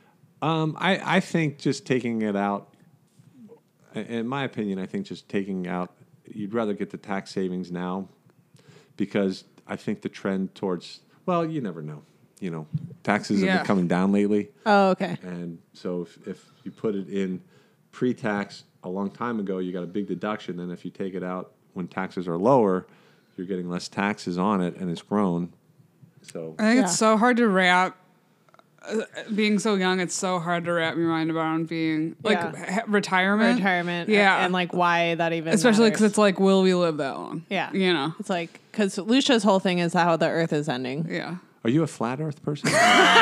Speaker 3: I think just taking it out, in my opinion, I think just taking out, you'd rather get the tax savings now, because I think the trend towards, well, you never know. Taxes have been coming down lately.
Speaker 2: Oh, okay.
Speaker 3: And so if you put it in pre-tax a long time ago, you got a big deduction. And if you take it out when taxes are lower, you're getting less taxes on it, and it's grown. So
Speaker 1: I think it's so hard to wrap. Being so young, it's so hard to wrap your mind around being retirement.
Speaker 2: Yeah. And like why that even
Speaker 1: especially because it's like, will we live that long?
Speaker 2: Yeah. It's like, because Lucia's whole thing is how the earth is ending.
Speaker 1: Yeah.
Speaker 3: Are you a flat earth person?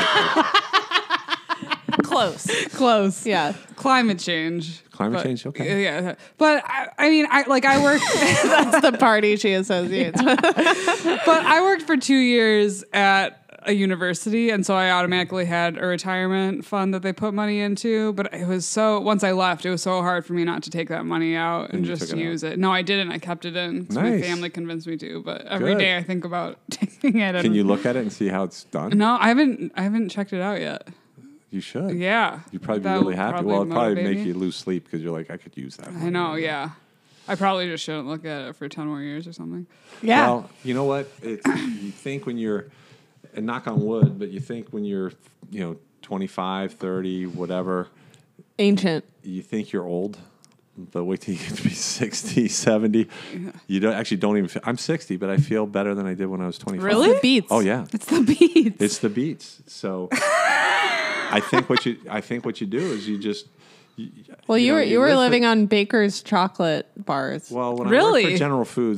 Speaker 2: Close. Yeah.
Speaker 1: Climate change.
Speaker 3: Change, okay.
Speaker 1: Yeah. But I worked.
Speaker 2: That's the party she associates with.
Speaker 1: But I worked for 2 years at a university, and so I automatically had a retirement fund that they put money into. But it was once I left, it was so hard for me not to take that money out and just use it. No, I didn't. I kept it in. Nice. My family convinced me to. But every day I think about taking it.
Speaker 3: Can you look at it and see how it's done?
Speaker 1: No, I haven't checked it out yet.
Speaker 3: You should.
Speaker 1: Yeah.
Speaker 3: You'd probably be really happy. Well, it'd probably make you lose sleep because you're like, I could use that.
Speaker 1: I know, yeah. I probably just shouldn't look at it for 10 more years or something.
Speaker 2: Yeah.
Speaker 3: Well, you know what? You think when you're, and knock on wood, but you think when you're, 25, 30, whatever.
Speaker 2: Ancient.
Speaker 3: You think you're old, but wait till you get to be 60, 70. Yeah. You don't even feel, I'm 60, but I feel better than I did when I was 25.
Speaker 1: Really?
Speaker 2: It's the beats.
Speaker 3: Oh, yeah.
Speaker 1: It's the beats.
Speaker 3: It's the beats. So I think what you do is you just.
Speaker 2: You were living on Baker's chocolate bars.
Speaker 3: Well, when
Speaker 1: really?
Speaker 3: I worked for General Foods,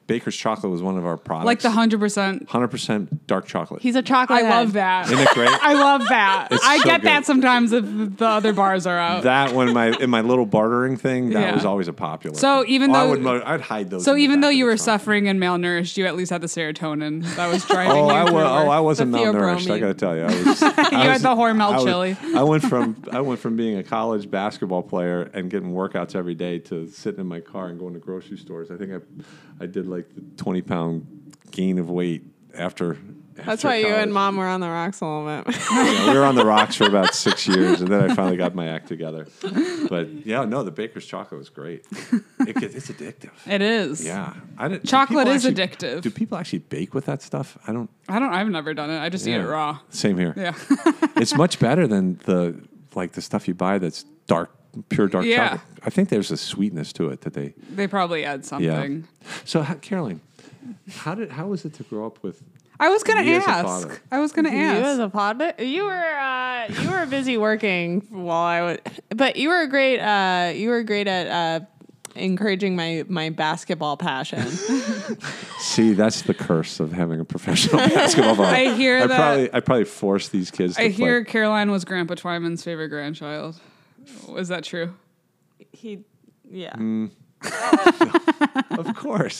Speaker 3: Baker's chocolate was one of our products.
Speaker 1: Like the 100%.
Speaker 3: 100% dark chocolate.
Speaker 2: He's a chocolate.
Speaker 1: I love that.
Speaker 3: Isn't it great?
Speaker 1: I love that.
Speaker 3: It's
Speaker 1: I
Speaker 3: so
Speaker 1: get
Speaker 3: good.
Speaker 1: that sometimes if the other bars are out.
Speaker 3: That when in my little bartering thing, that
Speaker 1: Yeah.
Speaker 3: was always a popular.
Speaker 1: So
Speaker 3: thing.
Speaker 1: even though-
Speaker 3: I'd hide those.
Speaker 1: So
Speaker 3: in the
Speaker 1: even
Speaker 3: back
Speaker 1: though
Speaker 3: of
Speaker 1: you
Speaker 3: the
Speaker 1: were
Speaker 3: trunk.
Speaker 1: suffering and malnourished, you at least had the serotonin that was driving
Speaker 3: Oh,
Speaker 1: you.
Speaker 3: I wasn't
Speaker 2: The
Speaker 3: malnourished. I
Speaker 2: theobromine.
Speaker 3: got to tell you, I
Speaker 1: had the Hormel chili.
Speaker 3: I went from being a college basketball player and getting workouts every day to sitting in my car and going to grocery stores. I think I did like the 20-pound gain of weight after.
Speaker 2: That's why you and Mom were on the rocks a little bit.
Speaker 3: Yeah, we were on the rocks for about 6 years, and then I finally got my act together. But yeah, no, the Baker's chocolate was great. It's addictive.
Speaker 1: It is.
Speaker 3: Yeah, do
Speaker 1: Chocolate
Speaker 3: people
Speaker 1: is
Speaker 3: actually-
Speaker 1: addictive.
Speaker 3: Do people actually bake with that stuff?
Speaker 1: I've never done it. I just eat it raw.
Speaker 3: Same here.
Speaker 1: Yeah.
Speaker 3: It's much better than the stuff you buy that's pure dark
Speaker 1: Yeah.
Speaker 3: chocolate. I think there's a sweetness to it that they.
Speaker 1: They probably add something.
Speaker 3: Yeah. So, Caroline, how was it to grow up with?
Speaker 1: I was gonna
Speaker 3: Me as a
Speaker 1: ask.
Speaker 3: father.
Speaker 1: I was gonna
Speaker 2: You as
Speaker 1: ask.
Speaker 2: a father, you were busy working while I was, but you were great at encouraging my basketball passion.
Speaker 3: See, that's the curse of having a professional basketball player.
Speaker 1: I hear that-
Speaker 3: I probably forced these kids to
Speaker 1: I
Speaker 3: play.
Speaker 1: hear Caroline was Grandpa Twyman's favorite grandchild. Is that true?
Speaker 2: Yeah.
Speaker 3: Of course.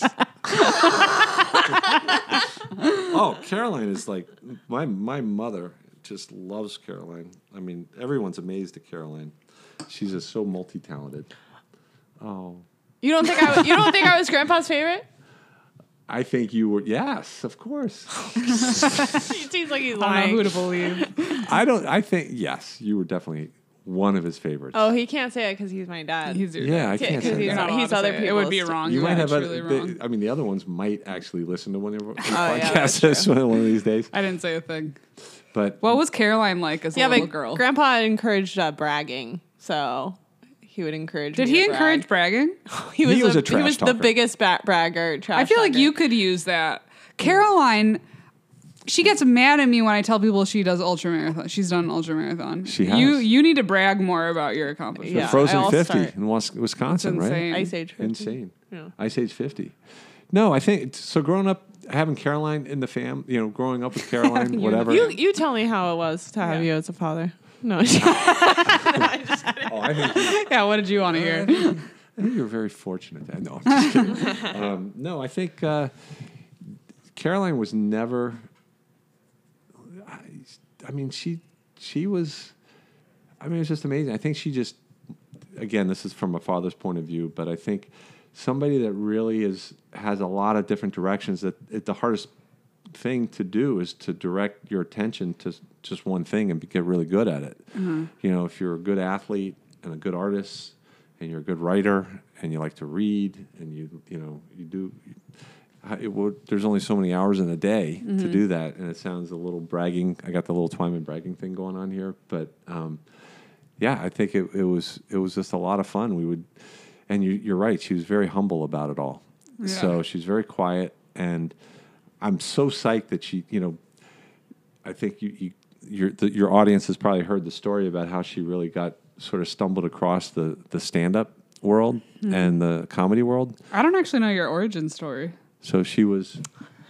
Speaker 3: Oh, Caroline is like my mother just loves Caroline. I mean, everyone's amazed at Caroline. She's just so multi-talented. Oh,
Speaker 2: You don't think I was Grandpa's favorite?
Speaker 3: I think you were. Yes, of course.
Speaker 2: He seems like he's
Speaker 1: I don't know who
Speaker 2: lying.
Speaker 1: to believe.
Speaker 3: I think yes, you were definitely one of his favorites.
Speaker 2: Oh, he can't say it because he's my dad.
Speaker 1: He's your
Speaker 3: yeah, I
Speaker 1: dad.
Speaker 3: can't
Speaker 2: Yeah, 'cause
Speaker 3: say
Speaker 2: he's
Speaker 3: that.
Speaker 2: not-
Speaker 1: allowed
Speaker 2: he's
Speaker 1: to
Speaker 2: other
Speaker 1: say it. It would be
Speaker 2: people's-
Speaker 1: wrong.
Speaker 3: You might have
Speaker 1: truly
Speaker 3: other.
Speaker 1: wrong.
Speaker 3: I mean, the other ones might actually listen to one of your
Speaker 2: yeah, that's
Speaker 3: podcasts one of these days.
Speaker 1: I didn't say a thing.
Speaker 3: But
Speaker 1: What was Caroline like as a
Speaker 2: yeah,
Speaker 1: little
Speaker 2: but
Speaker 1: girl?
Speaker 2: Grandpa encouraged bragging, so he would encourage.
Speaker 1: Did
Speaker 2: me
Speaker 1: he
Speaker 2: to brag.
Speaker 1: encourage bragging?
Speaker 2: He was
Speaker 3: a
Speaker 2: he
Speaker 3: trash
Speaker 2: was the
Speaker 3: talker.
Speaker 2: biggest bragger. Trash
Speaker 1: I feel like
Speaker 2: talker.
Speaker 1: you could use that. Caroline, she gets mad at me when I tell people she does ultramarathon. She's done an ultramarathon.
Speaker 3: She has.
Speaker 1: You need to brag more about your accomplishments.
Speaker 2: Yeah,
Speaker 3: Frozen
Speaker 2: I'll
Speaker 3: 50
Speaker 2: start.
Speaker 3: in Wisconsin,
Speaker 1: It's
Speaker 3: right?
Speaker 1: insane.
Speaker 2: Ice Age 50.
Speaker 3: Insane.
Speaker 2: Yeah.
Speaker 3: Ice Age 50. No, I think so. Growing up, having Caroline in the growing up with Caroline, whatever.
Speaker 2: You tell me how it was to have
Speaker 1: Yeah.
Speaker 2: you as a father. No,
Speaker 3: Oh, I think
Speaker 1: Yeah, what did you want to hear?
Speaker 3: I think you're very fortunate. No, I'm just kidding. No, I think Caroline was never. I mean, she was. I mean, it's just amazing. I think she just. Again, this is from a father's point of view, but I think somebody that really has a lot of different directions. That the hardest thing to do is to direct your attention to just one thing and get really good at it.
Speaker 1: Mm-hmm.
Speaker 3: You know, if you're a good athlete and a good artist and you're a good writer and you like to read and you do. There's only so many hours in a day
Speaker 1: Mm-hmm.
Speaker 3: to do that, and it sounds a little bragging. I got the little Twyman bragging thing going on here, but yeah, I think it was just a lot of fun. We would, and you're right. She was very humble about it all.
Speaker 1: Yeah.
Speaker 3: So she's very quiet, and I'm so psyched that she. I think your audience has probably heard the story about how she really got sort of stumbled across the stand-up world and the comedy world.
Speaker 1: I don't actually know your origin story.
Speaker 3: So she was.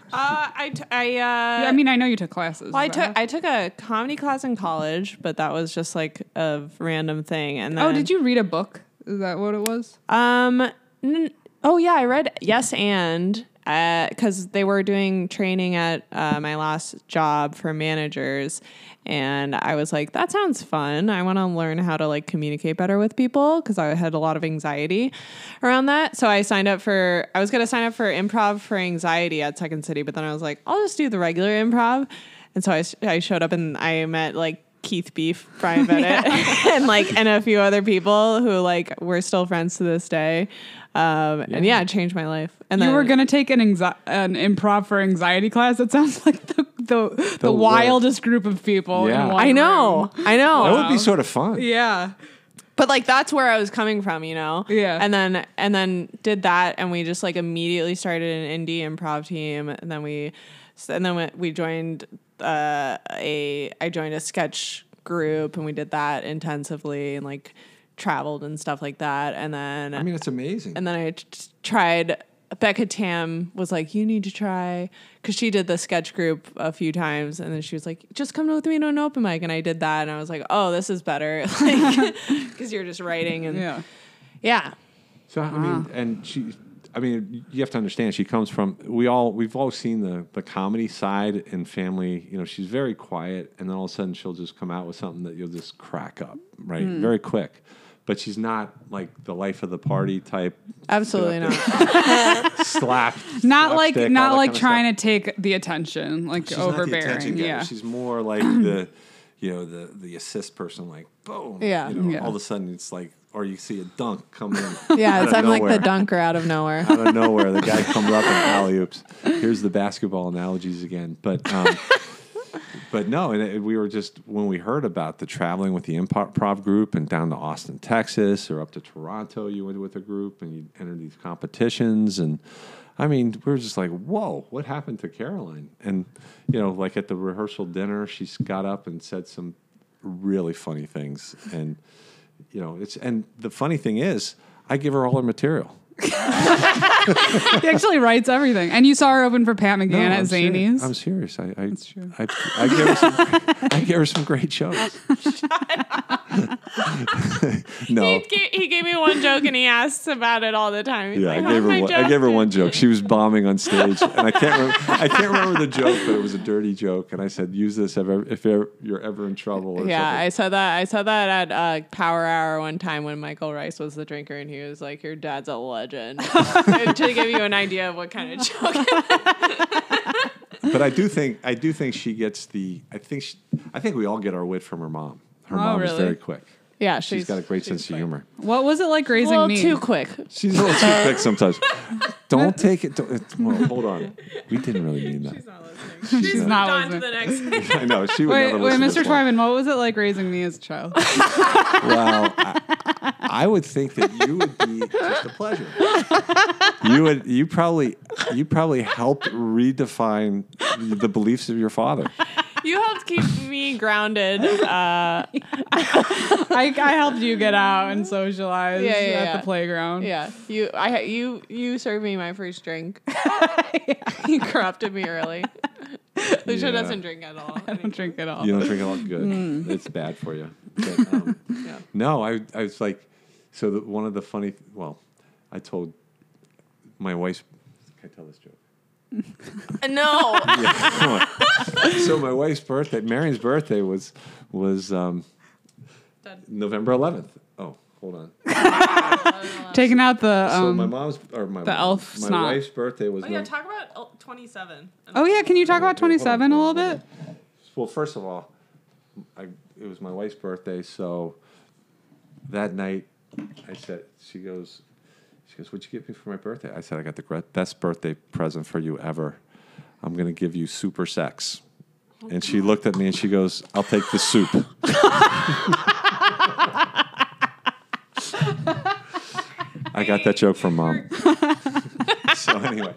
Speaker 1: I mean, I know you took classes.
Speaker 2: Well,
Speaker 1: Is that-
Speaker 2: I took a comedy class in college, but that was just like a random thing. And then,
Speaker 1: Oh, did you read a book? Is that what it was?
Speaker 2: Oh yeah, I read Yes and because they were doing training at my last job for managers, and I was like, that sounds fun. I want to learn how to like communicate better with people because I had a lot of anxiety around that. So I was going to sign up for improv for anxiety at Second City, but then I was like, I'll just do the regular improv. And so I showed up and I met like Keith Beef, Brian Bennett, and a few other people who like we're still friends to this day. And yeah, it changed my life. And
Speaker 1: You
Speaker 2: then
Speaker 1: were gonna take an improv for anxiety class. It sounds like the wildest group of people.
Speaker 3: Yeah.
Speaker 1: In one
Speaker 2: I know.
Speaker 1: room.
Speaker 3: That would be sort of fun.
Speaker 1: Yeah.
Speaker 2: But like that's where I was coming from, you know?
Speaker 1: Yeah.
Speaker 2: And then did that and we just like immediately started an indie improv team and then we joined I joined a sketch group and we did that intensively and like traveled and stuff like that. And then
Speaker 3: I mean, it's amazing.
Speaker 2: and then I tried Becca Tam was like, you need to try, because she did the sketch group a few times, and then she was like, just come with me to an open mic, and I did that, and I was like, oh, this is better, because you're just writing, and yeah.
Speaker 3: So I mean, and she, I mean, you have to understand, she comes from, we've all seen the comedy side in family. You know, she's very quiet, and then all of a sudden she'll just come out with something that you'll just crack up, right? Very quick. But she's not like the life of the party type.
Speaker 2: Absolutely not.
Speaker 1: Not like
Speaker 3: slapstick,
Speaker 1: trying to take the attention, like
Speaker 3: she's
Speaker 1: overbearing.
Speaker 3: Not the attention getter.
Speaker 1: Yeah,
Speaker 3: She's more like the, you know, the assist person, like boom.
Speaker 2: Yeah.
Speaker 3: You know,
Speaker 1: Yeah.
Speaker 3: all of a sudden it's like, or you see a dunk come in.
Speaker 2: Yeah,
Speaker 3: out of
Speaker 2: I'm like the
Speaker 3: nowhere.
Speaker 2: dunker out of nowhere.
Speaker 3: Out of nowhere, the guy comes up and alley oops. Here's the basketball analogies again, but no, and we were just, when we heard about the traveling with the improv group and down to Austin, Texas, or up to Toronto, you went with a group and you entered these competitions, and I mean, we were just like, whoa, what happened to Caroline? And you know, like at the rehearsal dinner, she got up and said some really funny things, and you know, and the funny thing is, I give her all her material.
Speaker 1: he actually writes everything. And you saw her open for Pat McGann at Zanies.
Speaker 3: I'm serious.
Speaker 1: That's true.
Speaker 3: I give her some great shows. No.
Speaker 2: He gave me one joke and he asks about it all the time. He's
Speaker 3: Yeah,
Speaker 2: like,
Speaker 3: I gave her one joke. She was bombing on stage, and I can't remember the joke, but it was a dirty joke. And I said, "Use this if you're ever in trouble." Or
Speaker 2: Yeah,
Speaker 3: something.
Speaker 2: I saw that at Power Hour one time when Michael Rice was the drinker, and he was like, "Your dad's a legend," to give you an idea of what kind of joke.
Speaker 3: But I do think she gets the. I think we all get our wit from her mom. Her mom is
Speaker 1: really?
Speaker 3: very quick.
Speaker 2: Yeah,
Speaker 3: She's got a great sense of humor.
Speaker 1: What was it like raising
Speaker 2: well,
Speaker 1: me?
Speaker 2: too quick.
Speaker 3: She's a little too quick sometimes. Don't take it. Well, hold on. We didn't really mean that.
Speaker 2: She's not listening.
Speaker 1: She's not
Speaker 2: on to
Speaker 1: listening.
Speaker 2: the next.
Speaker 3: I know. She would
Speaker 1: Wait,
Speaker 3: never listen to
Speaker 1: Mr.
Speaker 3: this one.
Speaker 1: Twyman, what was it like raising me as a child?
Speaker 3: Well, I would think that you would be just a pleasure. You probably helped redefine the beliefs of your father.
Speaker 2: You helped keep me grounded.
Speaker 1: I helped you get out and socialize at the playground.
Speaker 2: Yeah, you served me my first drink. You corrupted me early. Lucia doesn't drink at all.
Speaker 1: I don't drink at all.
Speaker 3: You don't drink a lot. Good. It's bad for you. But, no, I was like, so one of the funny. Well, I told my wife's. Can I tell this joke?
Speaker 2: No.
Speaker 3: Yeah, come on. So my wife's birthday, Marion's birthday, was November 11th. Oh, hold on.
Speaker 1: Taking out the
Speaker 3: So my mom's or my
Speaker 1: elf
Speaker 3: my
Speaker 1: snot.
Speaker 3: wife's birthday was.
Speaker 2: Talk about 27.
Speaker 1: Oh yeah, can you talk about 27 a little bit?
Speaker 3: Well, first of all, it was my wife's birthday, so that night I said, she goes, what'd you get me for my birthday? I said, I got the best birthday present for you ever. I'm going to give you super sex. And she looked at me and she goes, I'll take the soup. I got that joke from Mom. So anyway.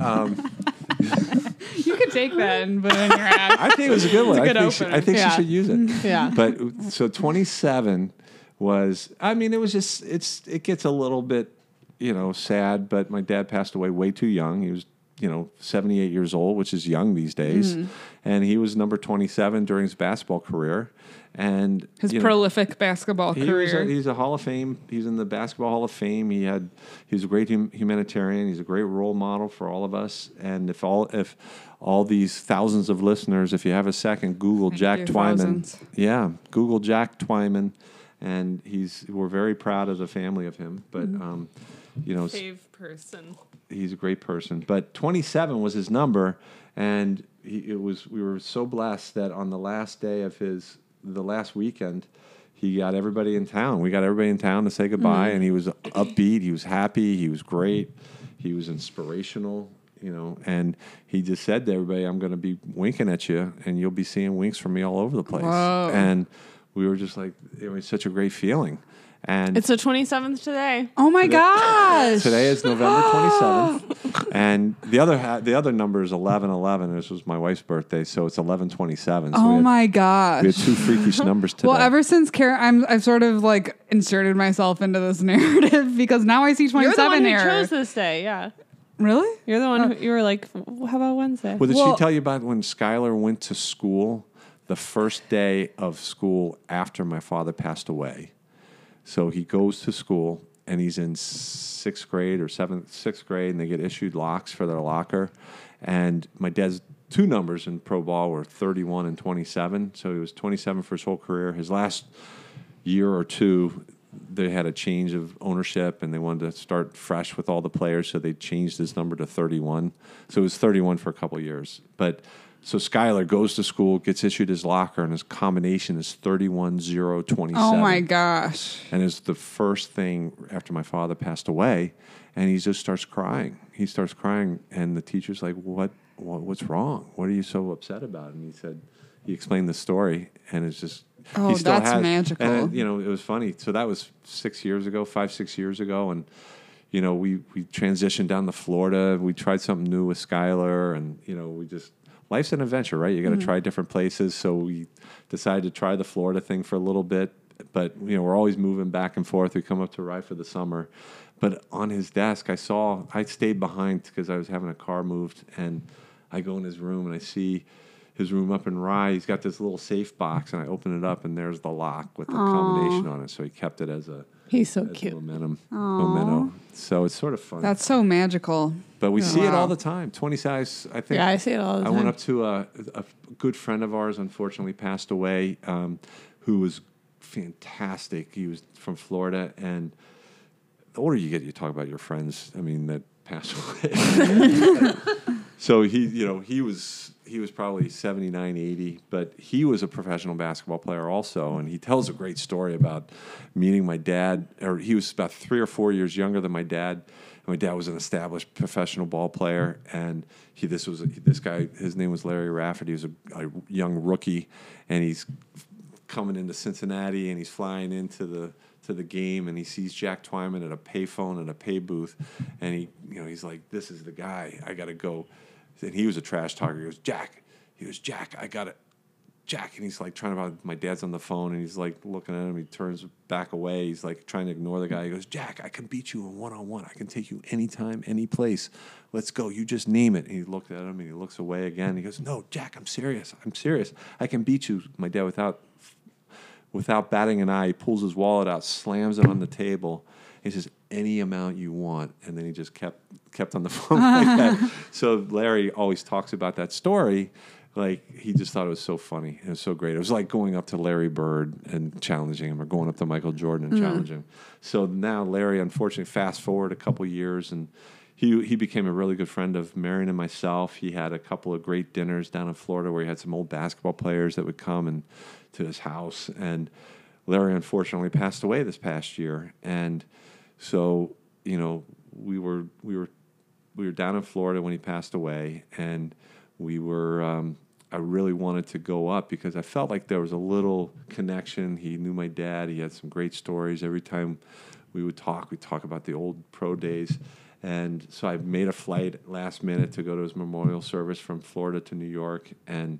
Speaker 1: You could take that and put it in your act.
Speaker 3: I think it was a good one.
Speaker 1: It's a good
Speaker 3: I think
Speaker 2: opener.
Speaker 3: she should use it.
Speaker 2: Yeah.
Speaker 3: But so 27 was, I mean, it was just, it gets a little bit, sad, but my dad passed away way too young. He was, 78 years old, which is young these days. And he was number 27 during his basketball career. And
Speaker 1: His prolific basketball career.
Speaker 3: He's a Hall of Fame. He's in the Basketball Hall of Fame. He's a great humanitarian. He's a great role model for all of us. And if all these thousands of listeners, if you have a second, Google Jack Twyman.
Speaker 1: Thousands.
Speaker 3: Yeah, Google Jack Twyman, and we're very proud as a family of him. But
Speaker 2: Fave person.
Speaker 3: he's a great person. But 27 was his number, and we were so blessed that on the last day of the last weekend, he got everybody in town. We got everybody in town to say goodbye, and he was upbeat. He was happy. He was great. He was inspirational, and he just said to everybody, I'm going to be winking at you, and you'll be seeing winks from me all over the place.
Speaker 1: Whoa.
Speaker 3: And we were just like, it was such a great feeling. And
Speaker 2: It's the 27th today.
Speaker 1: Oh my gosh.
Speaker 3: today is November 27th, and the other number is 11/11. This was my wife's birthday, so it's 11/27. So
Speaker 1: Oh my gosh.
Speaker 3: we had two freakish numbers today.
Speaker 1: Well, ever since Karen, I've sort of inserted myself into this narrative because now I see 27
Speaker 2: You're the one who
Speaker 1: error.
Speaker 2: chose this day, yeah.
Speaker 1: Really?
Speaker 2: You're the one who you were like, how about Wednesday?
Speaker 3: Well, did
Speaker 1: Well-
Speaker 3: she tell you about when Skylar went to school, the first day of school after my father passed away? So he goes to school, and he's in sixth grade, and they get issued locks for their locker. And my dad's two numbers in pro ball were 31 and 27. So he was 27 for his whole career. His last year or two, they had a change of ownership, and they wanted to start fresh with all the players, so they changed his number to 31. So it was 31 for a couple of years. But so Skylar goes to school, gets issued his locker, and his combination is 31-0-27.
Speaker 1: Oh my gosh.
Speaker 3: And it's the first thing after my father passed away, and he just starts crying. He starts crying, and the teacher's like, what's wrong? What are you so upset about? And he explained the story, and it's just,
Speaker 1: Oh,
Speaker 3: he still
Speaker 1: that's
Speaker 3: has,
Speaker 1: magical.
Speaker 3: And it was funny. So that was 5, 6 years ago, and we transitioned down to Florida. We tried something new with Skylar, and life's an adventure, right? You got to try different places. So we decided to try the Florida thing for a little bit, but we're always moving back and forth. We come up to Rye for the summer, but on his desk, I stayed behind because I was having a car moved, and I go in his room and I see his room up in Rye. He's got this little safe box, and I open it up, and there's the lock with the combination on it. So he kept it as a
Speaker 2: He's so
Speaker 3: as a
Speaker 2: cute.
Speaker 3: memento. So it's sort of fun.
Speaker 1: That's so magical.
Speaker 3: But we see it
Speaker 1: Wow.
Speaker 3: all the time. 20 size, I think.
Speaker 2: Yeah, I see it all the
Speaker 3: I
Speaker 2: time.
Speaker 3: went up to a good friend of ours, unfortunately passed away, who was fantastic. He was from Florida, and the older you get, you talk about your friends, that pass away. So he was probably 79, 80, but he was a professional basketball player also, and he tells a great story about meeting my dad, or he was about 3 or 4 years younger than my dad. And my dad was an established professional ball player, and this guy, his name was Larry Rafferty. He was a young rookie, and he's coming into Cincinnati, and he's flying into the game, and he sees Jack Twyman at a payphone at a pay booth, and he's like, "This is the guy. I got to go." And he was a trash talker. He goes, Jack, I got it. Jack. And he's like trying to, my dad's on the phone, and he's like looking at him. He turns back away. He's like trying to ignore the guy. He goes, Jack, I can beat you in one-on-one. I can take you anytime, any place. Let's go. You just name it. And he looked at him, and he looks away again. He goes, no, Jack, I'm serious. I can beat you. My dad, without batting an eye, he pulls his wallet out, slams it on the table. He says, any amount you want. And then he just kept on the phone like that. So Larry always talks about that story. Like, he just thought it was so funny. It was so great. It was like going up to Larry Bird and challenging him, or going up to Michael Jordan and challenging him. So now Larry, unfortunately, fast forward a couple years, and he became a really good friend of Marion and myself. He had a couple of great dinners down in Florida where he had some old basketball players that would come and to his house. And Larry, unfortunately, passed away this past year. And so, we were down in Florida when he passed away, and we were. I really wanted to go up because I felt like there was a little connection. He knew my dad. He had some great stories. Every time we'd talk about the old pro days. And so I made a flight last minute to go to his memorial service from Florida to New York. And,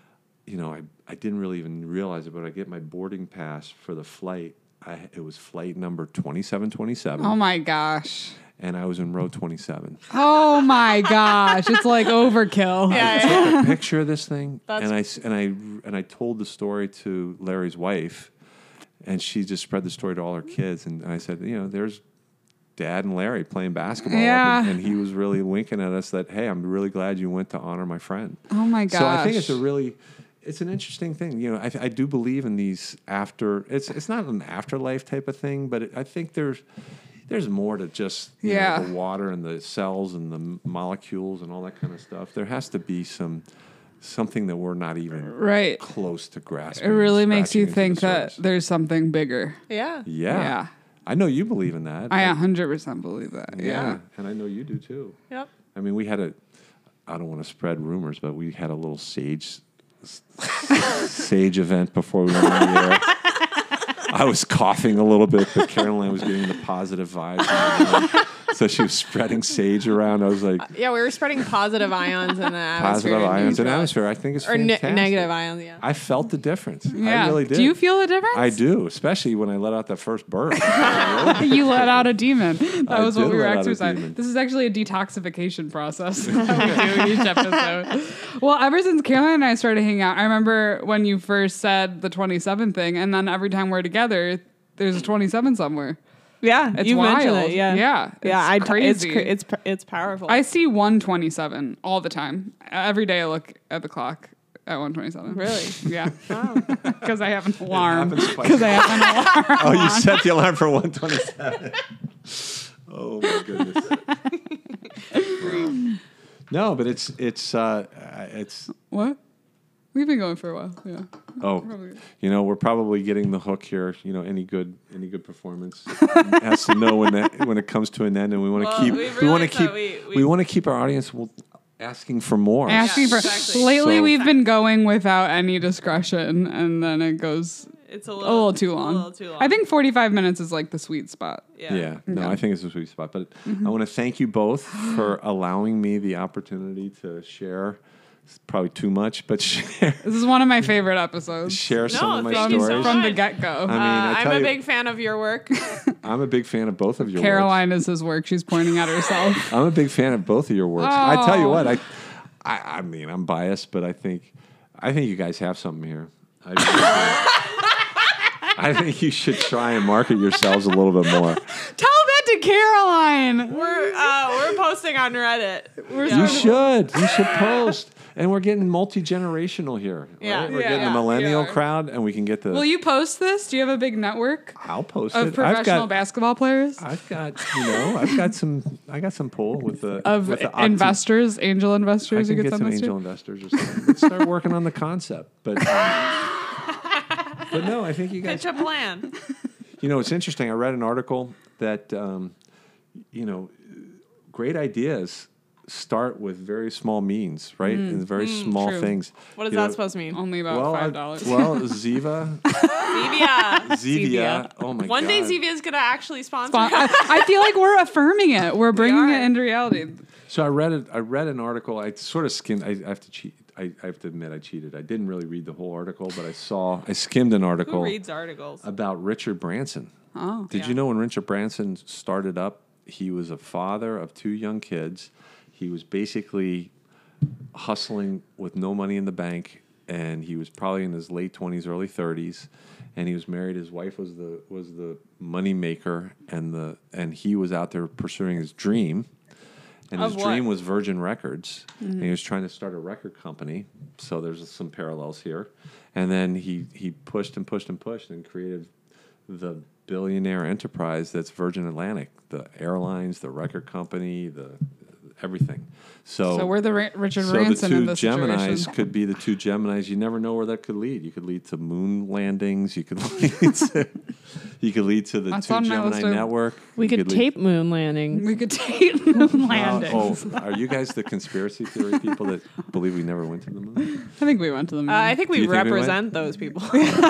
Speaker 3: I didn't really even realize it, but I get my boarding pass for the flight. It was flight number 2727.
Speaker 1: Oh my gosh.
Speaker 3: And I was in row 27.
Speaker 1: Oh my gosh. It's like overkill.
Speaker 2: Yeah,
Speaker 3: I took a picture of this thing,
Speaker 2: That's-
Speaker 3: and I told the story to Larry's wife, and she just spread the story to all her kids. And I said, there's Dad and Larry playing basketball.
Speaker 1: Yeah.
Speaker 3: And he was really winking at us that, hey, I'm really glad you went to honor my friend.
Speaker 1: Oh my gosh.
Speaker 3: So I think it's an interesting thing. I do believe in these it's not an afterlife type of thing, but I think there's more to just the water and the cells and the molecules and all that kind of stuff. There has to be something that we're not even close to grasping.
Speaker 1: It really makes you
Speaker 3: scratching into
Speaker 1: think
Speaker 3: the
Speaker 1: that
Speaker 3: surface.
Speaker 1: there's something bigger.
Speaker 2: Yeah.
Speaker 3: Yeah. I know you believe in that.
Speaker 1: I 100% believe that. Yeah.
Speaker 3: And I know you do too.
Speaker 2: Yep.
Speaker 3: I mean, we had I don't want to spread rumors, but we had a little sage event before we went on the air. I was coughing a little bit, but Caroline was getting the positive vibes. So she was spreading sage around. I was like,
Speaker 2: Yeah, we were spreading positive ions in the atmosphere.
Speaker 3: positive ions in
Speaker 2: neutral.
Speaker 3: atmosphere. I think it's
Speaker 2: Or
Speaker 3: fantastic.
Speaker 2: negative ions, yeah.
Speaker 3: I felt the difference.
Speaker 1: Yeah.
Speaker 3: I really did.
Speaker 1: Do you feel the difference?
Speaker 3: I do, especially when I let out that first burp.
Speaker 1: You let out a demon. That
Speaker 3: I
Speaker 1: was what
Speaker 3: did
Speaker 1: we were
Speaker 3: let out a
Speaker 1: exercising.
Speaker 3: demon.
Speaker 1: This is actually a detoxification process that we do each episode. Well, ever since Caroline and I started hanging out, I remember when you first said the 27 thing, and then every time we're together, there's a 27 somewhere.
Speaker 2: Yeah,
Speaker 1: It's
Speaker 2: you
Speaker 1: wild.
Speaker 2: mentioned it. Yeah,
Speaker 1: Yeah,
Speaker 2: yeah.
Speaker 1: it's crazy.
Speaker 2: It's powerful.
Speaker 1: I see 127 all the time. Every day I look at the clock at 127.
Speaker 2: Really?
Speaker 1: Yeah. Because I have an
Speaker 3: It
Speaker 1: alarm.
Speaker 3: happens twice.
Speaker 1: Because I have an alarm.
Speaker 3: Oh, you set the alarm for 127. Oh my goodness. No, but it's
Speaker 1: What? We've been going for a while. Yeah.
Speaker 3: oh,
Speaker 1: Probably.
Speaker 3: we're probably getting the hook here. Any good performance has to know when it comes to an end, and we want to
Speaker 2: Well,
Speaker 3: keep
Speaker 2: we've
Speaker 3: we want to
Speaker 2: realized
Speaker 3: keep
Speaker 2: that
Speaker 3: we want to keep our audience asking for more.
Speaker 1: Asking for
Speaker 2: exactly.
Speaker 1: lately,
Speaker 3: So-
Speaker 1: we've been going without any discretion, and then it goes
Speaker 2: it's
Speaker 1: a little too long.
Speaker 2: A little too long.
Speaker 1: I think 45 minutes is like the sweet spot.
Speaker 3: Yeah, no,
Speaker 1: Okay.
Speaker 3: I think it's a sweet spot. But I want to thank you both for allowing me the opportunity to share. It's probably too much, but share
Speaker 1: This is one of my favorite episodes
Speaker 3: some of my
Speaker 2: thank you so
Speaker 3: stories.
Speaker 1: from the
Speaker 2: much.
Speaker 1: get go.
Speaker 3: I mean, I
Speaker 2: I'm
Speaker 3: tell
Speaker 2: a
Speaker 3: you,
Speaker 2: big fan of your work.
Speaker 3: I'm a big fan of both of your works.
Speaker 1: Caroline is his work. She's pointing at herself.
Speaker 3: I'm a big fan of both of your works. I tell you
Speaker 1: Oh.
Speaker 3: what, I mean, I'm biased, but I think you guys have something here. I think you should try and market yourselves a little bit more.
Speaker 1: Tell that to Caroline.
Speaker 2: We're posting on Reddit.
Speaker 3: You should post. And we're getting multi-generational here. Right?
Speaker 2: Yeah.
Speaker 3: We're
Speaker 1: Yeah,
Speaker 3: getting
Speaker 1: yeah,
Speaker 3: a millennial
Speaker 1: we are.
Speaker 3: crowd, and we can get the.
Speaker 1: Will you post this? Do you have a big network
Speaker 3: I'll post
Speaker 1: of
Speaker 3: it.
Speaker 1: professional basketball players?
Speaker 3: I've got some pull with the
Speaker 1: Of
Speaker 3: with the
Speaker 1: investors, angel
Speaker 3: I
Speaker 1: investors
Speaker 3: can
Speaker 1: you
Speaker 3: get
Speaker 1: could
Speaker 3: some
Speaker 1: send this
Speaker 3: angel
Speaker 1: to?
Speaker 3: investors or something. Let's start working on the concept. But no, I think you guys.
Speaker 2: Pitch a plan.
Speaker 3: It's interesting. I read an article that great ideas start with very small means, right? And very small
Speaker 1: true.
Speaker 3: things.
Speaker 2: What is that supposed to mean?
Speaker 1: Only about $5.
Speaker 3: Well, Ziva.
Speaker 2: Zevia.
Speaker 3: Oh my god.
Speaker 2: One day Zevia is gonna actually sponsor.
Speaker 1: I feel like we're affirming it. We're bringing
Speaker 2: are.
Speaker 1: it into reality.
Speaker 3: So I read an article. I sort of skimmed. I have to cheat. I have to admit I cheated. I didn't really read the whole article, but I skimmed an article
Speaker 2: Who reads articles?
Speaker 3: about Richard Branson.
Speaker 1: Oh.
Speaker 3: Did you know when Richard Branson started up, he was a father of 2 young kids. He was basically hustling with no money in the bank, and he was probably in his late 20s, early 30s, and he was married. His wife was the money maker, and he was out there pursuing his dream. And
Speaker 2: Of
Speaker 3: his
Speaker 2: what?
Speaker 3: dream was Virgin Records, and he was trying to start a record company. So there's some parallels here. And then he pushed and pushed and pushed and created the billionaire enterprise that's Virgin Atlantic, the airlines, the record company, the everything. So
Speaker 1: we're the Richard
Speaker 3: so
Speaker 1: Branson
Speaker 3: the
Speaker 1: in
Speaker 3: two
Speaker 1: this
Speaker 3: Geminis
Speaker 1: situation.
Speaker 3: could be the 2 Geminis. You never know where that could lead. You could lead to moon landings. You could lead to the
Speaker 1: That's
Speaker 3: 2
Speaker 1: on my
Speaker 3: Gemini
Speaker 1: list of-
Speaker 3: network.
Speaker 2: We
Speaker 3: You
Speaker 2: could
Speaker 3: lead-
Speaker 2: tape moon landing.
Speaker 1: We could take moon landings.
Speaker 3: are you guys the conspiracy theory people that believe we never went to the moon?
Speaker 1: I think we went to the moon.
Speaker 2: I think
Speaker 3: Do
Speaker 2: we
Speaker 3: you think we
Speaker 2: represent those people.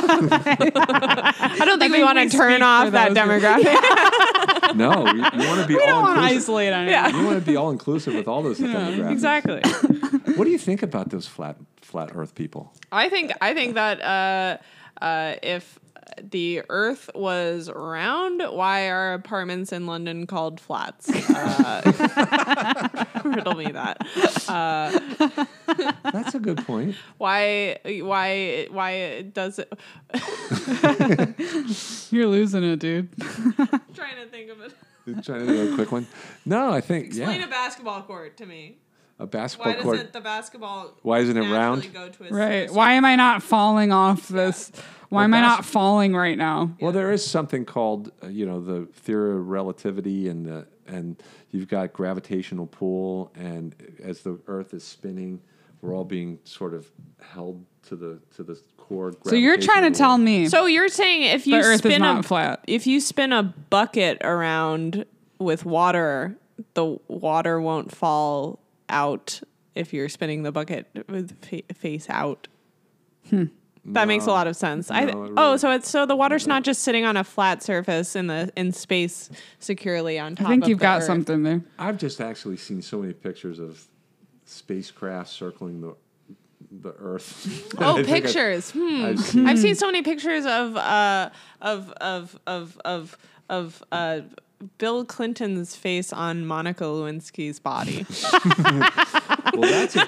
Speaker 2: I don't think we
Speaker 1: think
Speaker 2: want
Speaker 1: we
Speaker 2: to turn
Speaker 1: speak
Speaker 2: off
Speaker 1: for
Speaker 2: that
Speaker 1: those
Speaker 2: demographic.
Speaker 3: No, you want to be
Speaker 1: I don't
Speaker 3: all
Speaker 1: want to
Speaker 3: inclusive.
Speaker 1: isolate anyone.
Speaker 2: Yeah.
Speaker 3: You want to be all inclusive with all those demographics.
Speaker 2: Exactly.
Speaker 3: What do you think about those flat Earth people?
Speaker 2: I think that if the Earth was round, why are apartments in London called flats? Riddle me that.
Speaker 3: That's a good point.
Speaker 2: Why does it?
Speaker 1: You're losing it, dude.
Speaker 2: Trying to think of it.
Speaker 3: Trying to do a quick one. No, I think
Speaker 2: Explain a basketball court to me.
Speaker 3: a basketball
Speaker 2: Why
Speaker 3: court.
Speaker 2: doesn't the basketball?
Speaker 3: Why isn't it round?
Speaker 2: naturally go to a
Speaker 1: Right.
Speaker 2: circle?
Speaker 1: Why am I not falling off this? Why
Speaker 3: Well,
Speaker 1: am I not
Speaker 3: bas-
Speaker 1: falling right now?
Speaker 3: Well, there is something called the theory of relativity, and you've got gravitational pull, and as the Earth is spinning, we're all being sort of held to the core.
Speaker 1: So you're trying to
Speaker 3: gravitational
Speaker 1: tell
Speaker 3: pull.
Speaker 1: me
Speaker 2: So you're saying if
Speaker 1: the
Speaker 2: you
Speaker 1: Earth is
Speaker 2: spin
Speaker 1: not
Speaker 2: a
Speaker 1: flat?
Speaker 2: if you spin a bucket around with water, the water won't fall out if you're spinning the bucket with face out. That makes a lot of sense.
Speaker 3: really-
Speaker 2: So the water's not just sitting on a flat surface in space securely on top.
Speaker 1: I think
Speaker 2: of
Speaker 1: you've
Speaker 2: the
Speaker 1: got
Speaker 2: Earth.
Speaker 1: something there.
Speaker 3: I've just actually seen so many pictures of spacecraft circling the Earth.
Speaker 2: Oh,
Speaker 3: I think
Speaker 2: pictures.
Speaker 3: I've seen-
Speaker 2: I've seen so many pictures of Bill Clinton's face on Monica Lewinsky's body.
Speaker 3: Well,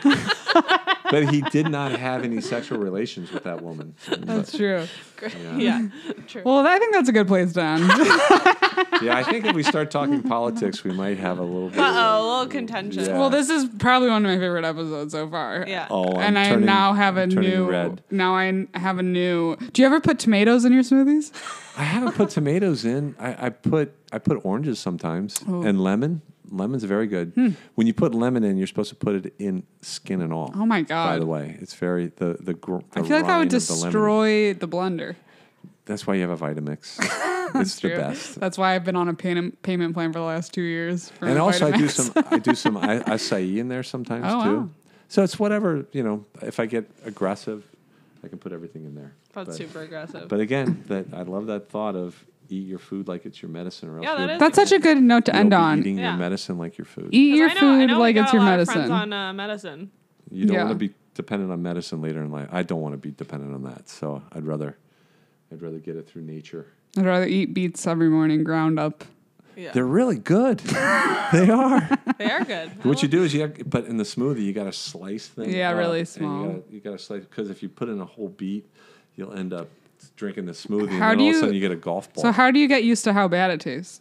Speaker 3: but he did not have any sexual relations with that woman.
Speaker 1: That's true.
Speaker 2: Yeah, true.
Speaker 1: Well, I think that's a good place to end.
Speaker 3: Yeah, I think if we start talking politics, we might have a little bit.
Speaker 2: A little contention.
Speaker 3: Yeah.
Speaker 1: Well, this is probably one of my favorite episodes so far.
Speaker 2: Yeah.
Speaker 3: Oh,
Speaker 1: And I now have a new.
Speaker 3: red.
Speaker 1: Now I have a new. Do you ever put tomatoes in your smoothies?
Speaker 3: I haven't put tomatoes in. I put oranges sometimes and lemon. Lemon's very good. When you put lemon in, you're supposed to put it in skin and all.
Speaker 1: Oh my God.
Speaker 3: By the way, it's very the
Speaker 1: I feel like that would
Speaker 3: rind of the lemon.
Speaker 1: destroy the blender.
Speaker 3: That's why you have a Vitamix. It's the
Speaker 1: True.
Speaker 3: best.
Speaker 1: That's why I've been on a payment plan for the last 2 years. For
Speaker 3: And also, I do
Speaker 1: Vitamix.
Speaker 3: some acai in there sometimes
Speaker 1: Oh,
Speaker 3: too.
Speaker 1: wow.
Speaker 3: So it's whatever, you know. If I get aggressive, I can put everything in there.
Speaker 2: That's
Speaker 3: But-
Speaker 2: super aggressive.
Speaker 3: But again, I love that thought of eat your food like it's your medicine, or else
Speaker 2: Yeah, that
Speaker 3: you'll,
Speaker 2: is
Speaker 1: That's such a good note to
Speaker 3: you'll
Speaker 1: end
Speaker 3: be
Speaker 1: on.
Speaker 3: eating
Speaker 2: Yeah.
Speaker 3: your medicine like your food.
Speaker 1: Eat your
Speaker 2: I
Speaker 1: food
Speaker 2: know
Speaker 1: like
Speaker 2: we
Speaker 1: it's
Speaker 2: got
Speaker 1: your
Speaker 2: a lot of friends
Speaker 1: medicine.
Speaker 2: on medicine.
Speaker 3: You don't
Speaker 1: Yeah.
Speaker 3: want to be dependent on medicine later in life. I don't want to be dependent on that. So I'd rather get it through nature.
Speaker 1: I'd rather eat beets every morning, ground up.
Speaker 2: Yeah.
Speaker 3: They're really good. They are.
Speaker 2: They are good.
Speaker 3: What you do is but in the smoothie you got to slice them.
Speaker 1: Yeah,
Speaker 3: up,
Speaker 1: really
Speaker 3: and
Speaker 1: small.
Speaker 3: You got to slice because if you put in a whole beet, you'll end up drinking the smoothie,
Speaker 1: How
Speaker 3: and then
Speaker 1: do
Speaker 3: all of a
Speaker 1: you-
Speaker 3: sudden you get a golf ball.
Speaker 1: So how do you get used to how bad it tastes?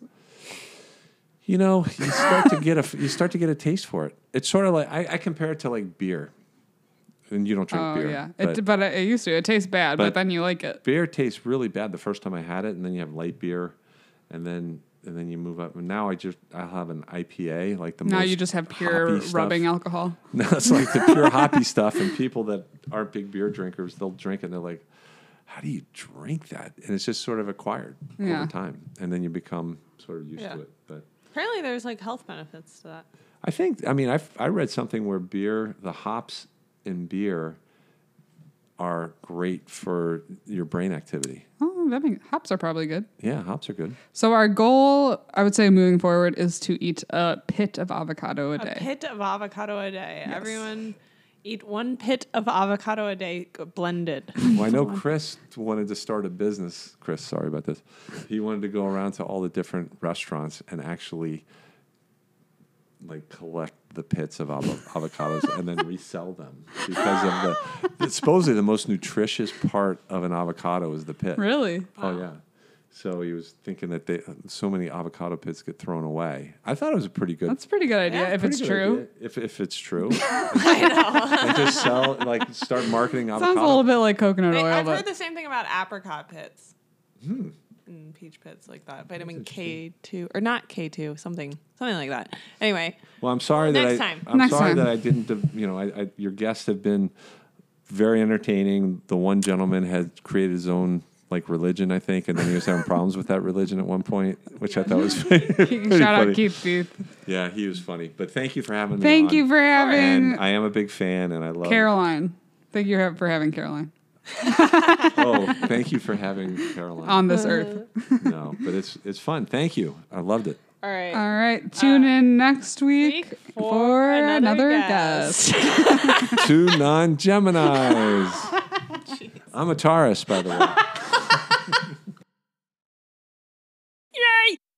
Speaker 3: You know, you start to get a taste for it. It's sort of like I compare it to like beer, and you don't drink
Speaker 1: Oh
Speaker 3: beer.
Speaker 1: yeah,
Speaker 3: but
Speaker 1: but it used to. It tastes bad, but
Speaker 3: but-
Speaker 1: then you like it.
Speaker 3: beer tastes really bad the first time I had it, and then you have light beer, and then you move up. And now I'll have an IPA, like the
Speaker 1: Now
Speaker 3: most
Speaker 1: you just have pure
Speaker 3: hoppy stuff.
Speaker 1: rubbing alcohol.
Speaker 3: No, it's like the pure hoppy stuff, and people that aren't big beer drinkers, they'll drink it, and they're like, "How do you drink that?" And it's just sort of acquired
Speaker 1: Yeah.
Speaker 3: over time, and then you become sort of used
Speaker 2: Yeah.
Speaker 3: to it. But
Speaker 2: Apparently, there's like health benefits to that.
Speaker 3: I read something where the hops in beer are great for your brain activity.
Speaker 1: Oh, hops are probably good.
Speaker 3: Yeah, hops are good.
Speaker 1: So our goal, I would say, moving forward, is to eat a pit of avocado a
Speaker 2: A
Speaker 1: day.
Speaker 2: pit of avocado a day. Everyone eat one pit of avocado a day blended.
Speaker 3: Well, I know Chris wanted to start a business. Chris, sorry about this. He wanted to go around to all the different restaurants and actually like collect the pits of avocados and then resell them because of supposedly the most nutritious part of an avocado is the pit.
Speaker 1: Really?
Speaker 3: Oh yeah. So he was thinking that so many avocado pits get thrown away. I thought it was a pretty good.
Speaker 1: That's a pretty good idea
Speaker 2: Yeah,
Speaker 1: if
Speaker 3: pretty
Speaker 1: it's
Speaker 3: good
Speaker 1: true.
Speaker 3: idea. If it's true, I know. And just start marketing avocado.
Speaker 1: Sounds a little bit like coconut oil,
Speaker 2: I've
Speaker 1: but
Speaker 2: heard the same thing about apricot pits. And peach pits like that. Vitamin K2 or not K2, something like that. Anyway,
Speaker 3: Well, I'm sorry
Speaker 2: Next
Speaker 3: that
Speaker 2: time.
Speaker 3: I'm
Speaker 1: Next
Speaker 3: sorry
Speaker 1: time.
Speaker 3: that I didn't. Your guests have been very entertaining. The one gentleman had created his own like religion, I think, and then he was having problems with that religion at one point, which I thought was pretty
Speaker 1: shout
Speaker 3: funny.
Speaker 1: out Keith Booth.
Speaker 3: Yeah, he was funny. But thank you for having me.
Speaker 1: Thank
Speaker 3: on.
Speaker 1: you for having
Speaker 3: And I am a big fan, and I love
Speaker 1: Caroline. Thank you for having Caroline
Speaker 3: Oh, thank you for having Caroline.
Speaker 1: on this earth.
Speaker 3: No, but it's fun. Thank you. I loved it.
Speaker 2: all right.
Speaker 1: All right, tune in next week for another guest.
Speaker 3: 2 non-Geminis. I'm a Taurus, by the way.